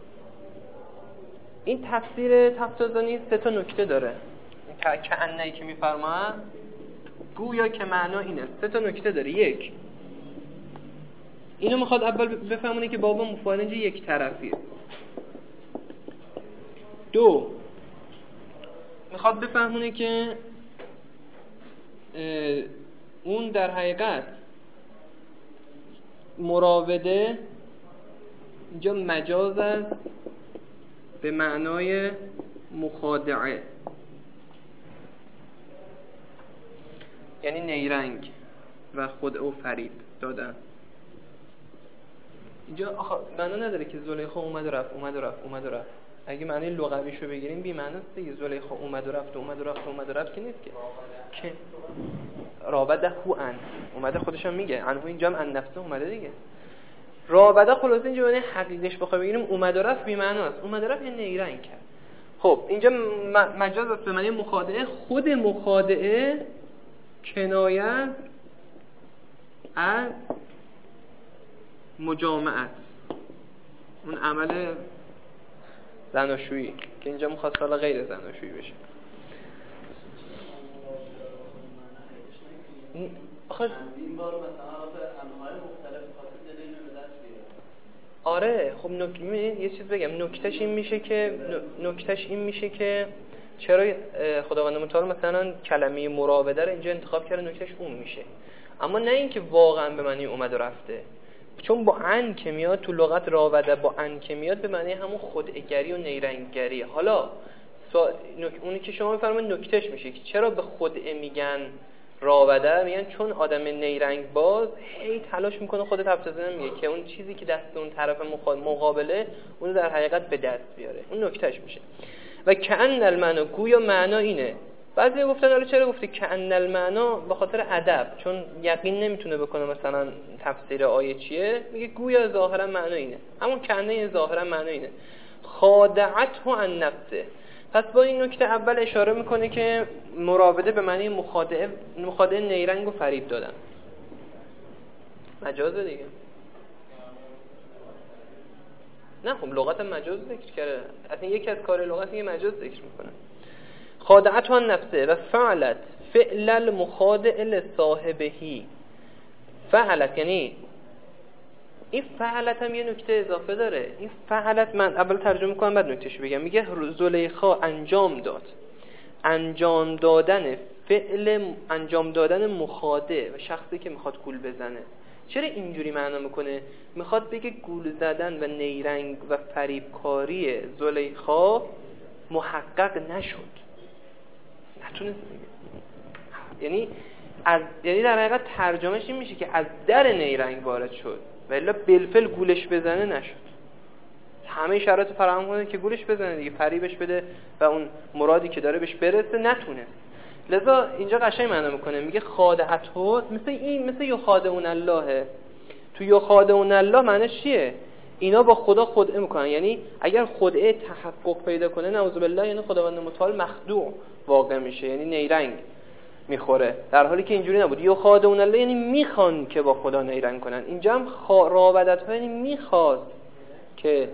این تفسیر تفتازنی سه تا نکته داره. کأنی که میفرماید گویا که معنا اینه، سه تا نکته داره. یک، اینو میخواد اول بفهمونه که باب مفاعله یک طرفیه. دو، میخواد بفهمونه که اون در حقیقت مراوده اینجا مجاز است به معنای مخادعه، یعنی نیرنگ و خدعه و فریب دادن. اینجا معنا نداره که زلیخا اومد و رفت اومد و رفت اومد و رفت. اگه معنی لغویشو بگیریم بی معناست دیگه. زلیخا اومد و رفت اومد و رفت اومد و رفت که نیست که راوده هو ان اومده، خودش هم میگه انو، اینجا هم ان نفسه اومده دیگه. راوده خلاص اینجا معنی حقیقیش بخوام بگیریم اومد و رفت بی معناست. اومد و رفت یعنی نیرنگ کرد. خب اینجا مجاز است به معنی مخادعه. خود مخادعه کنایه از مجامعت، اون عمل زناشویی که اینجا میخواست حالا غیر زناشویی بشه. این بار مثلا به انواع مختلف خاصه دل اینو به دست بیاره. آره خب یه چیز بگم، نکتهش این میشه که چرا خداوند متعال مثلا کلمه مراوده رو اینجا انتخاب کرده، نکتهش اون میشه. اما نه اینکه واقعا به معنی اومد و رفته، چون با ان که میاد تو لغت راوده، با ان که میاد به معنی همون خدعه‌گری و نیرنگگری. حالا اونی که شما میفرمایید نکتهش میشه که چرا به خدعه میگن راوده؟ میگن چون آدم نیرنگ باز هی تلاش میکنه خود تفسیر میگه که اون چیزی که دست اون طرف مقابله اون در حقیقت به دست بیاره. اون نکتهش میشه. و کأن المعنا، گویا معنا اینه. بعضی گفتن حالا چرا گفته کأن المعنا؟ به خاطر ادب، چون یقین نمیتونه بکنه مثلا تفسیر آیه چیه، میگه گویا ظاهرا معنا اینه. همون کأنه ظاهرا معنا اینه. خادعته عن نفسه. پس با این نکته اول اشاره میکنه که مراوده به معنی مخادعه نیرنگ و فریب دادن. مجازه دیگه. نه خب لغت مجاز ذکر کرده، اصلا یکی از کار لغت یه مجاز ذکر میکنه. خادعته عن نفسه و فعلت فعل المخادع لصاحبهی. فعلت یعنی این فعلت هم یه نکته اضافه داره. این فعلت من اول ترجمه کنم بعد نکتهشو بگم. میگه زلیخا انجام داد، انجام دادن فعل، انجام دادن مخادع و شخصی که میخواد گول بزنه. چرا اینجوری معنا میکنه؟ میخواد بگه گول زدن و نیرنگ و فریبکاری زلیخا محقق نشد، نتونست بگه. یعنی در حقیقت ترجمهش این میشه که از در نیرنگ وارد شد و الا بالفعل گولش بزنه نشد. همه شرایط فراهم کنه که گولش بزنه دیگه، فریبش بده و اون مرادی که داره بهش برسه نتونست. لذا اینجا قشنگ معنا میکنه، میگه خادعته مثل یخادعون الله. تو یخادعون الله معنیش چیه؟ اینا با خدا خدعه میکنن. یعنی اگر خدعه تحقق پیدا کنه نعوذ بالله، یعنی خداوند متعال مخدوع واقع میشه، یعنی نیرنگ میخوره، در حالی که اینجوری نبود. یخادعون الله یعنی میخوان که با خدا نیرنگ کنن. اینجا هم راودت‌ها یعنی میخواست که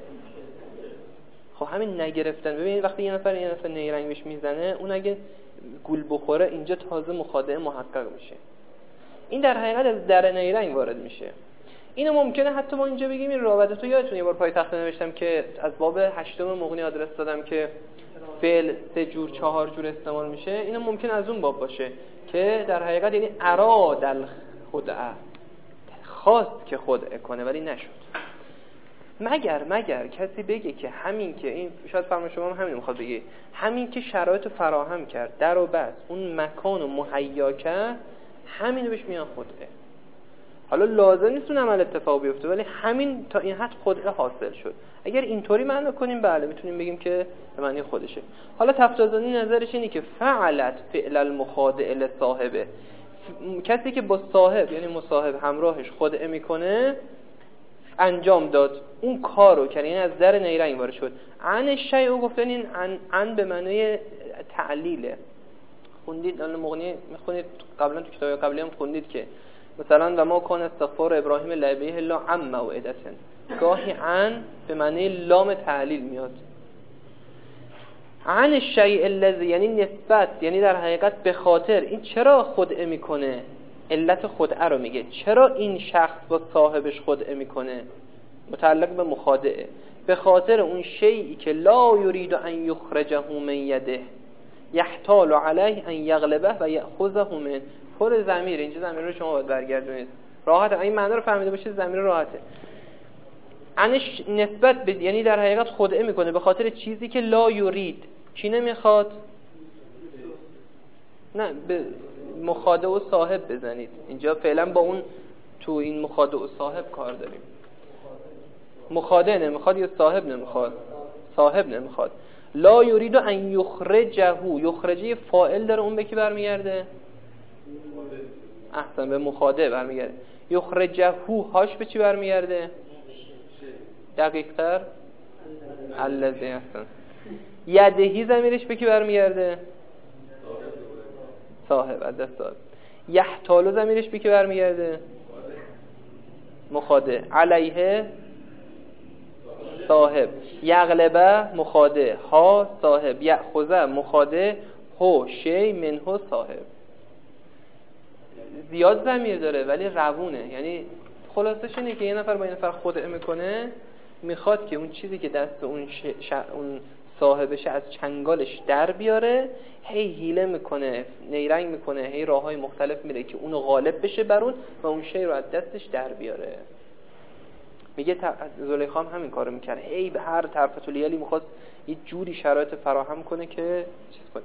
خب همین نگرفتن. ببینید وقتی یه نفر نیرنگ بهش میزنه، اون اگه گول بخوره اینجا تازه مخادعه محقق میشه. این در حقیقت از در نیرنگ وارد میشه. اینو ممکنه حتی ما اینجا بگیم این راودت رو یادتونه یه بار پای تخته نوشتم که از باب 8 مغنی آدرس دادم که فعل 3 جور 4 جور استعمال میشه. اینو ممکن از اون باب باشه که در حقیقت یعنی اراد الخدعه، خواست که خدعه کنه ولی نشد. مگر کسی بگه که همین که این شاید فرمان شما هم همین میخواد بگه، همین که شرایط فراهم کرد، در و بس اون مکان رو مهیا کرد، همینو بهش میان خدعه. حالا لازم نیست اون عمل اتفاق بیفته، ولی همین تا این حد خدعه حاصل شد. اگر اینطوری معنی کنیم بله میتونیم بگیم که به معنی خودشه. حالا تفتازانی نظرش اینه که فعلت فعل المخادع لصاحبه، کسی که با صاحب یعنی مصاحب همراهش خدعه میکنه انجام داد اون کارو که یعنی از در نیرنگ وارد شد. عن شیء او گفتن این عن به معنی تعلیله. خوندید الان مغنی میخونید، قبلا تو کتاب قبلی هم خوندید که مثلا و ما کان استغفار ابراهیم لابیه الا عن موعده، گاهی عن به معنی لام تعلیل میاد. عن الشیء الذی یعنی نسبت، یعنی در حقیقت به خاطر. این چرا خدعه میکنه؟ علت خدعه رو میگه. چرا این شخص با صاحبش خدعه میکنه؟ متعلق به مخادعه. به خاطر اون شیئی که لا یرید ان یخرجه من یده یحتال علیه ان یغلبه و یأخذه من. پر ضمیر، اینجا ضمیر رو شما باید برگردونید. راحته، این معنی رو فهمیده باشید ضمیر راحته. انش نسبت به یعنی در حقیقت خدعه میکنه به خاطر چیزی که لا یرید. چی نمیخواد؟ نه به مخادع و صاحب بزنید. اینجا فعلا با اون تو این مخادع و صاحب کار داریم. مخادع نمیخواد یا صاحب نمیخواد؟ صاحب نمیخواد. لا یرید ان یخرجه، یخرجه فاعل داره، اون به کی برمیگرده؟ احسن، به مخادع برمیگرده. یخرجه هاش به چی برمیگرده؟ دقیق تر الذی. احسن. یدهی ضمیرش به کی برمیگرده؟ صاحب، از صاحب. یحتالو ضمیرش به کی برمیگرده؟ مخادع. علیه صاحب. یغلبه مخادع، ها صاحب. یأخذه مخادع، هو شی منه صاحب. زیاد ضمیر داره ولی روونه. یعنی خلاصش اینه که یه نفر با یه نفر خدعه میکنه، میخواد که اون چیزی که دست اون صاحبش از چنگالش در بیاره، هی حیله میکنه، نیرنگ میکنه، هی راههای مختلف میره که اونو غالب بشه بر اون و اون شی رو از دستش در بیاره. میگه زلیخا هم همین کارو میکرد، هی به هر طرف لیلی میخواست یه جوری شرایط فراهم کنه که چیز کنه.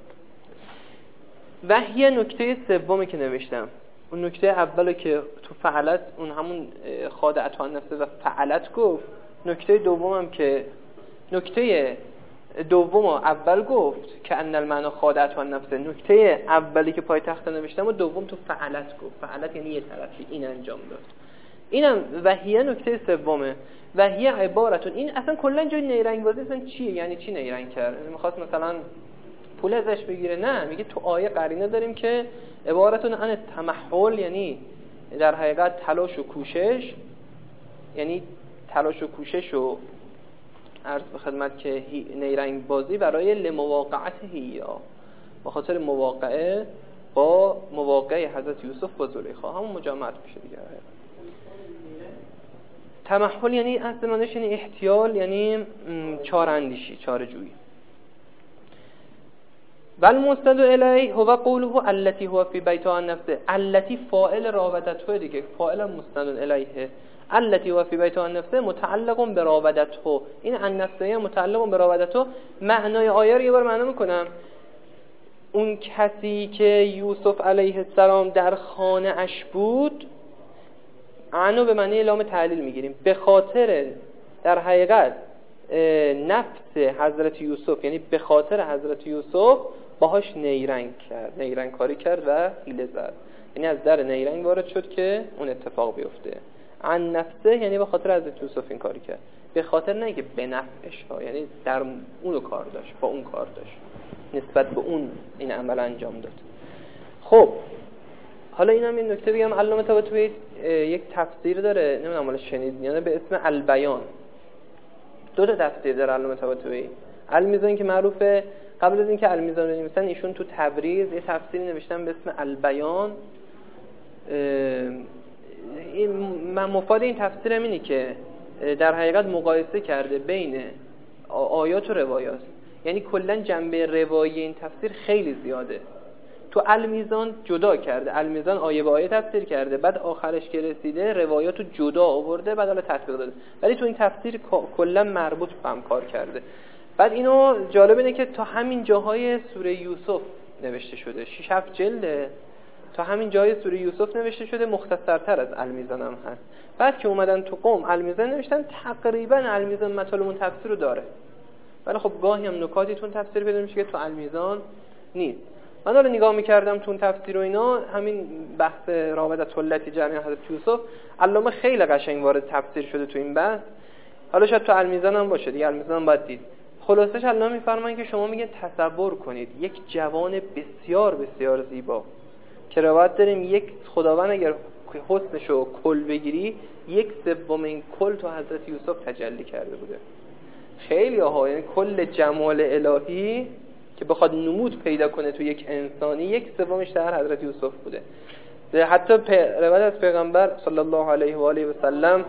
وحی نکته سومی که نوشتم، اون نکته اولو که تو فعلت اون همون خادعت عن نفسه و فعلت گفت، نکته دومم که نکته دوم اول گفت که ان المعنی خادعت عن نفسه، نکته اولی که پای تخت نوشتم و دوم تو فعلت گفت. فعلت یعنی یه طرفی، این انجام داد. اینم وحیه نکته سومه. وحیه عبارتون این اصلا کلا جای نیرنگ بازی اصلا چیه؟ یعنی چی نیرنگ کرد؟ میخواست مثلا پول ازش بگیره؟ نه، میگه تو آیه قرینه داریم که عبارتون عن تمحل، یعنی در حقیقت تلاش و کوشش، یعنی تلاش و کوشش و عرض به خدمت که نیرنگ بازی برای لمواقعت هیا، به خاطر مواقعه با مواقعه حضرت یوسف با زلیخا، همون مجامعت میشه دیگه. تمحل یعنی اصل معنیش یعنی احتیال، یعنی چاراندیشی، چاره‌جویی. والمستند الیه هو قوله التي هو في بیت عن نفسه. التي فاعل راودته دیگه، فاعل مستند الیه. التي هو في بیت عن نفسه متعلق براودته، این عن نفسه متعلق براودته. معنای آیه رو یه بار معنا میکنم. اون کسی که یوسف علیه السلام در خانه اش بود، عنو به معنی لام تعلیل میگیریم، به خاطر در حقیقت نفس حضرت یوسف، یعنی به خاطر حضرت یوسف باهاش نیرنگ کرد، نیرنگ کاری کرد و حیله زد، یعنی از در نیرنگ وارد شد که اون اتفاق بیفته. عن نفسه یعنی به خاطر حضرت یوسف این کاری کرد، به خاطر نه که به نفعش ها، یعنی در اونو کار داشت، با اون کار داشت، نسبت به اون این عمل انجام داد. خب حالا اینم این نکته بگم، علامه طباطبایی یک تفسیر داره، نمیدونم حالا شنیدین یا نه، به اسم البیان. دو تا تفسیر داره علامه طباطبایی. المیزان که معروفه، قبل از اینکه المیزان رو نوشتن ایشون تو تبریز یه تفسیری نوشتن به اسم البیان. مفاد این تفسیر هم اینه که در حقیقت مقایسه کرده بین آیات و روایات، یعنی کلا جنبه روایی این تفسیر خیلی زیاده. تو المیزان جدا کرده، المیزان آیه به آیه تفسیر کرده، بعد آخرش که رسیده روایاتو جدا آورده، بعد حالا تطبیق داده. ولی تو این تفسیر کلا مربوط به هم کار کرده. بعد اینو جالب اینه که تا همین جاهای سوره یوسف نوشته شده، 6-7 جلده، تا همین جای سوره یوسف نوشته شده، مختصرتر از المیزان هم هست. بعد که اومدن تو قم المیزان نوشتن، تقریبا المیزان مطالب تفسیر رو داره، ولی خب گاهی هم نکاتی تو تفسیر پیدا میشه که تو المیزان نیست. من حالا نگاه میکردم تو تفسیر و اینا، همین بحث رابطه التی جمعی حضرت یوسف، علامه خیلی قشنگ وارد تفسیر شده تو این بحث. حالا شاید تو المیزان هم باشه دیگه، المیزان هم باید دید. خلاصش علامه میفرمایند که شما میگه تصور کنید یک جوان بسیار بسیار زیبا که روایت داریم یک خداوند اگر حسنشو کل بگیری، 1/3 این کل تو حضرت یوسف تجلی کرده بوده. خیلی ها، یعنی کل جمال الهی که بخواد نمود پیدا کنه تو یک انسانی، 1/3 در حضرت یوسف بوده. حتی روایت از پیغمبر صلی الله علیه و آله و سلم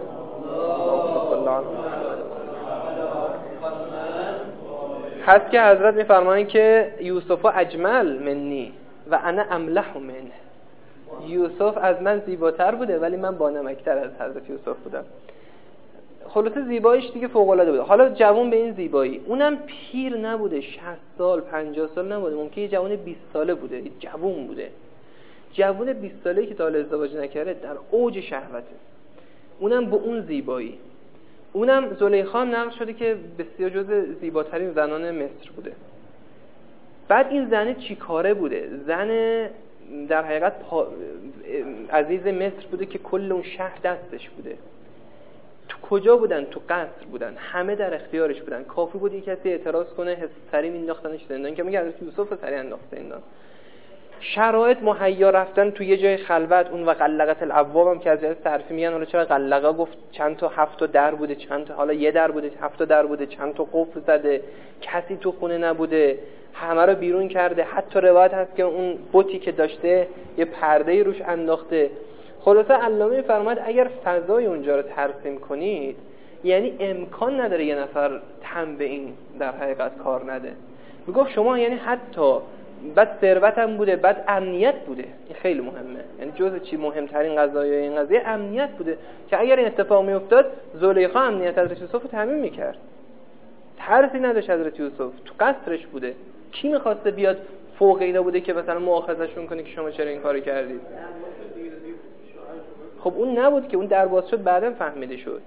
هست که حضرت میفرمایند که یوسف اجمل منی و انا املح منه. یوسف از من زیباتر بوده ولی من بانمکتر از حضرت یوسف بودم. خلاصه زیباییش دیگه فوق العاده بوده. حالا جوان به این زیبایی، اونم پیر نبوده، 60 سال 50 سال نبوده، ممکنه یه جوان 20 ساله بوده، یه جوان بوده. جوان 20 ساله‌ای که تا حالا ازدواج نکرده، در اوج شهوته، اونم به اون زیبایی. اونم زلیخا هم نقل شده که بسیار جز زیباترین زنان مصر بوده. بعد این زنه چی کاره بوده؟ زن در حقیقت عزیز مصر بوده که کل اون شهر دستش بوده. تو کجا بودن؟ تو قصر بودن، همه در اختیارش بودن. کافی بود یک کسی اعتراض کنه سری مینداختنش زندان، که میگه حضرت یوسف سری انداخت زندان. شرایط مهیا رفتن تو یه جای خلوت، اون و قلقت الابواب هم که از جهت تعریفی میگن، حالا چرا قلقه گفت؟ چند تا 7 در بوده، چند تا حالا 1 در بوده، 7 در بوده، چند تا قفل زده، کسی تو خونه نبوده، همه رو بیرون کرده. حتی روایت هست که اون بوتی که داشته یه پرده روش انداخته. خلاصه علامه می‌فرماید اگر فضای اونجا رو ترسیم کنید، یعنی امکان نداره یه نفر تن به این در حقیقت کار نده. میگفت شما یعنی حتی بعد ثروت هم بوده، بعد امنیت بوده. این خیلی مهمه، یعنی جزء چی مهمترین قضایای این قضیه امنیت بوده که اگر این اتفاق میافتاد زلیخا امنیت حضرت یوسف رو تامین میکرد. ترسی نداشت حضرت یوسف، تو قصرش بوده. کی میخواسته بیاد فوق اینا بوده که مثلا مؤاخذهشون کنه که شما چرا این کارو کردید؟ خب اون نبود که، اون درباز شد بعداً فهمیده شد.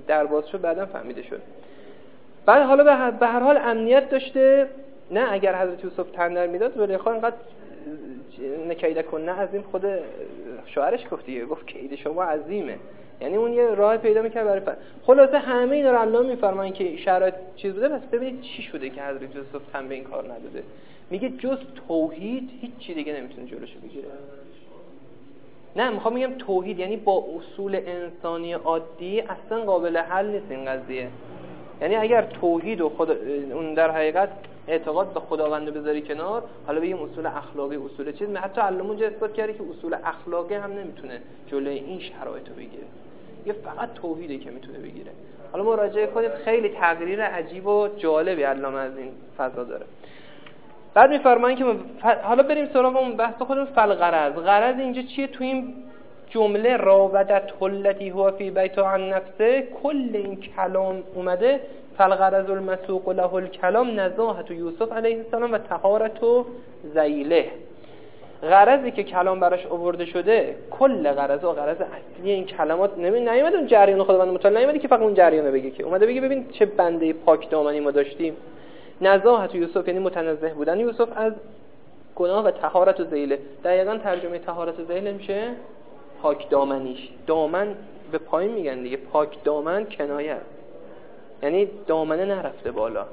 بعد حالا به هر حال امنیت داشته. نه اگر حضرت یوسف تندر میداد زلیخا اینقدر نکیده کن، نه از این خود شوهرش گفت کید شما عظیمه، یعنی اون یه راه پیدا میکرد برای خلاصه همه اینا رو الله میفرمایند که شرایط چیز بوده. بس ببینید چی شده که حضرت یوسف تن به این کار نداده. میگه جز توحید هیچ چی دیگه نمیتونه جلوشو بگیره. نه میخوام میگم توحید یعنی با اصول انسانی عادی اصلا قابل حل نیست این قضیه. یعنی اگر توحید و اون در حقیقت اعتقاد به خداوند بذاری کنار، حالا بگیم اصول اخلاقی، اصول چیز، حتی علامه اونجا اثبات کرده که اصول اخلاقی هم نمیتونه جلوی این شرایطو بگیره. یه فقط توحیده که میتونه بگیره. حالا مراجعه کنید، خیلی تقریر عجیب و جالبی علامه از این فضا داره. بعد میفرمایند که حالا بریم سراغ اون بحث خودمون. غرض اینجا چیه تو این جمله؟ راودت التی هو فی بیت عن نفسه. کل این کلام اومده فالغرض المسوق له الکلام نزاهت یوسف علیه السلام و طهارت ذیله. غرضی که کلام براش آورده شده، کل غرض اصلی این کلمات نمیاد اون جریان خداوند متعال، نمیاد که فقط اون جریانو بگه، که اومده بگه ببین چه بنده پاک دامنی ما داشتیم. نزاهت یوسف یعنی متنزه بودن یوسف از گناه و طهارت ذیله. دقیقاً ترجمه طهارت ذیله میشه پاک دامنیش. دامن به پایین میگن دیگه، پاک دامن کنایه است، یعنی دامنه نرفته بالا،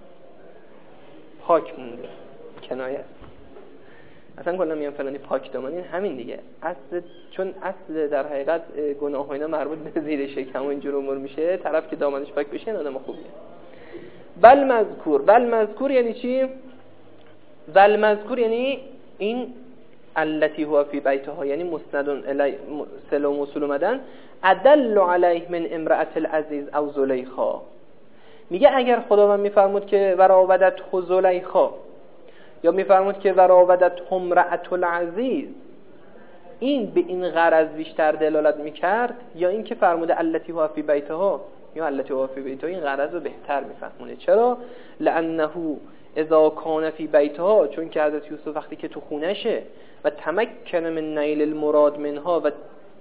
پاک مونده، کنایه است. اصلا کلا میگم فلانی پاک دامنی همین دیگه. چون اصل در حقیقت گناه و اینا مربوط به زیر شکم و اینجور امور میشه. طرف که دامنش پاک بشه این آدم خوبیه. بل مذکور یعنی چی؟ بل مذکور یعنی این التی هو فی بیتها، یعنی مسند الی سلام موصول اومدن. ادل علیه من امرأة العزیز او زلیخا. میگه اگر خداوند میفرمود که وراودت زلیخا، یا میفرمود که وراودت امرأة العزیز، این به این غرض بیشتر دلالت میکرد، یا این که فرموده التی هو فی بیتها یا التی هو فی بیتها، این غرض رو بهتر میفهمونه. چرا؟ لانه اذا کان فی بیتها، چون که حضرت یوسف وقتی که تو خونشه و تمکن من نیل المراد منها و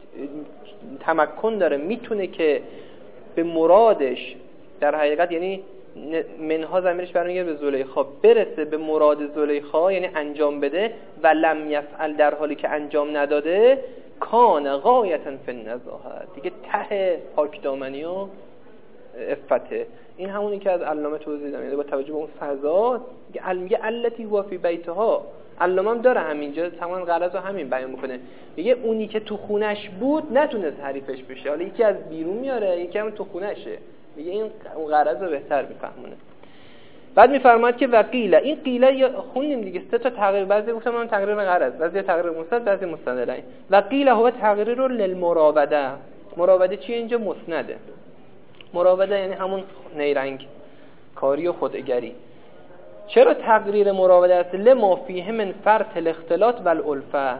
تمکن داره، میتونه که به مرادش در حقیقت، یعنی منها ضمیرش برمیگرده به زلیخا، برسه به مراد زلیخا یعنی انجام بده. و لم یفعل، در حالی که انجام نداده، کان غایتا فی النزاهت، دیگه ته پاک دامنی و عفته. این همونی که از علامه توضیح دادم، یعنی با توجه به اون فضا میگه التی هو فی بیتها. علامه هم داره همینجا تمام غرض رو همین بیان میکنه. میگه اونی که تو خونش بود نتونست حریفش بشه، حالا یکی از بیرون میاره، یکی هم تو خونشه. میگه این اون غرض رو بهتر میفهمونه. بعد میفرماید که وقیل، این قیله خوندیم دیگه، سه تا تغییر، بعضی گفتم من تغییر غرض، بعضی تغییر مسند، بعضی مستند الیه. وقیل هو تغییر للمراوده. مراوده چیه اینجا؟ مسنده. مراوده یعنی همون نیرنگ کاری و خودگری. چرا تقریر مراوده است؟ لما فیه من فرط الاختلاط و الالفه.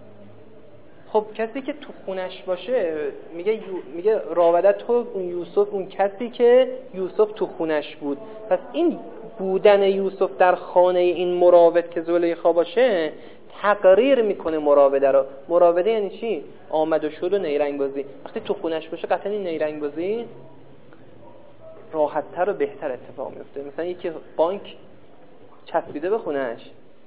خب کسی که تو خونش باشه، میگه راودت تو اون یوسف، اون کسی که یوسف تو خونش بود. پس این بودن یوسف در خانه این مراود که زلیخا باشه تقریر میکنه مراوده رو. مراوده یعنی چی؟ آمد و شد و نیرنگ بازی. وقتی تو خونش باشه قطعا این نیرنگ بازی راحت‌تر و بهتر اتفاق میفته. مثلا یکی بانک چسبیده به خونش،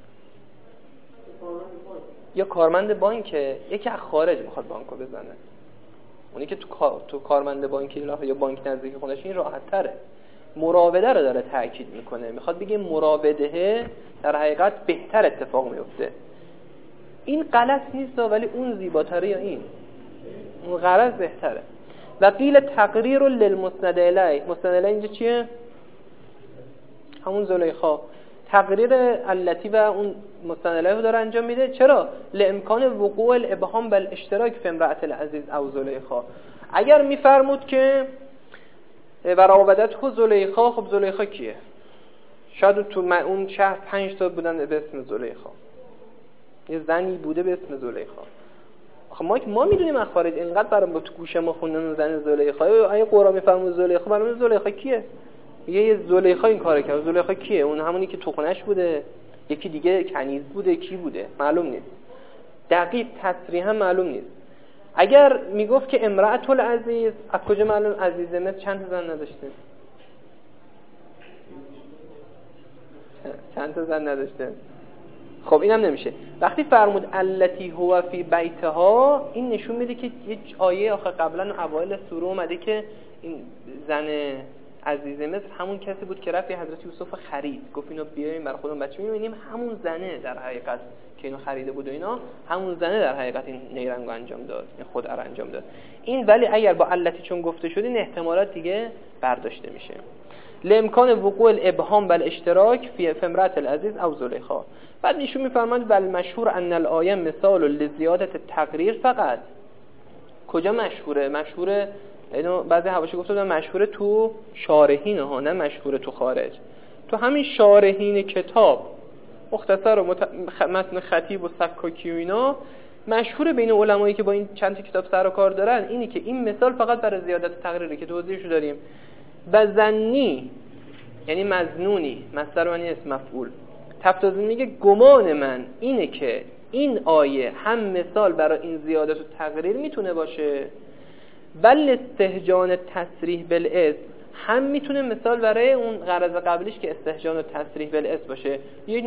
یا کارمند بانکه، یکی از خارج میخواد بانکو بزنه، اونی که تو کارمند بانکی یا بانک نزدیک خونش، این راحت‌تره. مراوده رو داره تاکید میکنه، میخواد بگه مراوده در حقیقت بهتر اتفاق میفته. این غلط نیست ولی اون زیباتره، یا این اون غرض بهتره. و قیل تقریر للمسند الیه. مسند الیه اینجا چیه؟ همون زلیخا. تقریر التی و اون مسند الیه رو داره انجام میده. چرا؟ لامکان وقوع الابهام بالاشتراک فی امرأة العزیز او زلیخا. اگر میفرمود که وراودته زلیخا، خب زلیخا کیه؟ شاید تو اون شهر 5 تا بودن به اسم زلیخا، یه زنی بوده به اسم زلیخا. آخه ما میدونیم اخبارات اینقدر برام تو گوش ما خوندن زن زلیخا، آیه قرآن میفهمه زلیخا برام زلیخا کیه؟ یه زلیخا این کارو کرد. زلیخا کیه؟ اون همونی که توخونش بوده، یکی دیگه کنیز بوده، کی بوده معلوم نیست، دقیق تصریحا معلوم نیست. اگر میگفت که امرأة العزیز، از کجا معلوم عزیز مصر چند تا زن نداشته؟ چند تا زن نداشته؟ خب اینم نمیشه. وقتی فرمود التی هو فی بیتها، این نشون میده که یه آیه آخه قبلا اوایل سوره اومده که این زن عزیز مصر همون کسی بود که رفت حضرت یوسف خرید، گفت اینو بیاریم برای خودمون بچه میبینیم، همون زنه در حقیقت که اینو خریده بود و اینا، همون زنه در حقیقت این نیرنگو انجام داد، این خدعه رو انجام داد. این ولی اگر با التی چون گفته شد این احتمالات دیگه برداشته میشه. لامکان وقوع الابهام و الاشتراک فی امرأة العزیز او زلیخا. بعد ایشون میفرماید ول مشهور ان الآیه مثال لزیادت التقریر فقط. کجا مشهوره؟ مشهوره اینو بعضی حواشی گفته بودن مشهوره تو شارحین ها، نه مشهوره تو خارج. تو همین شارحین کتاب مختصر و متن خطیب و سکاکی و اینا مشهوره بین علمایی که با این چند تا کتاب سر و کار دارن اینی که این مثال فقط برای زیادت تقریره که توضیحشو داریم. و ظنی یعنی مظنونی، مصدر معنی اسم مفعول. تفتازی میگه گمان من اینه که این آیه هم مثال برای این زیادت و تقریر میتونه باشه، بل استهجان تصریح بالاسم هم میتونه مثال برای اون غرض قبلیش که استهجان و تصریح بالاسم باشه. یه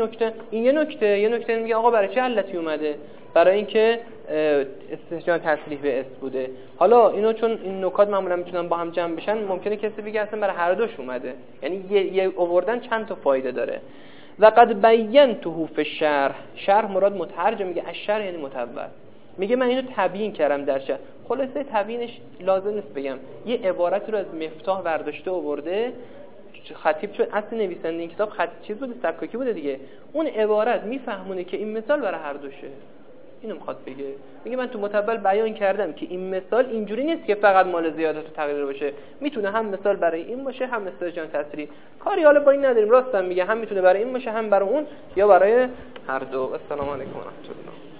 نکته میگه آقا برای چه علتی اومده؟ برای اینکه استهجان تصریح به اسم بوده. حالا اینو چون این نکات معمولا میتونن با هم جمع بشن، ممکنه کسی بگه اصلا برای هر دوش اومده، یعنی یه آوردن چند تا فایده داره. و قد بینته فی شرح مراد مترجم، میگه الشرح یعنی متول، میگه من اینو تبیین کردم در شرح. خلاصه تبیینش لازم نیست بگم، یه عبارتی رو از مفتاح برداشته آورده خطیب، چون اصل نویسنده این کتاب چیز بوده، سکاکی بوده دیگه، اون عبارت میفهمونه که این مثال برای هر دوشه. اینو میخواد بگه، میگه من تو متول بیان کردم که این مثال اینجوری نیست که فقط مال زیادت و تقریر باشه، میتونه هم مثال برای این باشه هم استهجان تصریح. کاری حالا با این نداریم، راستم میگه هم میتونه برای این باشه هم برای اون یا برای هر دو. السلام علیکم و رحمت الله.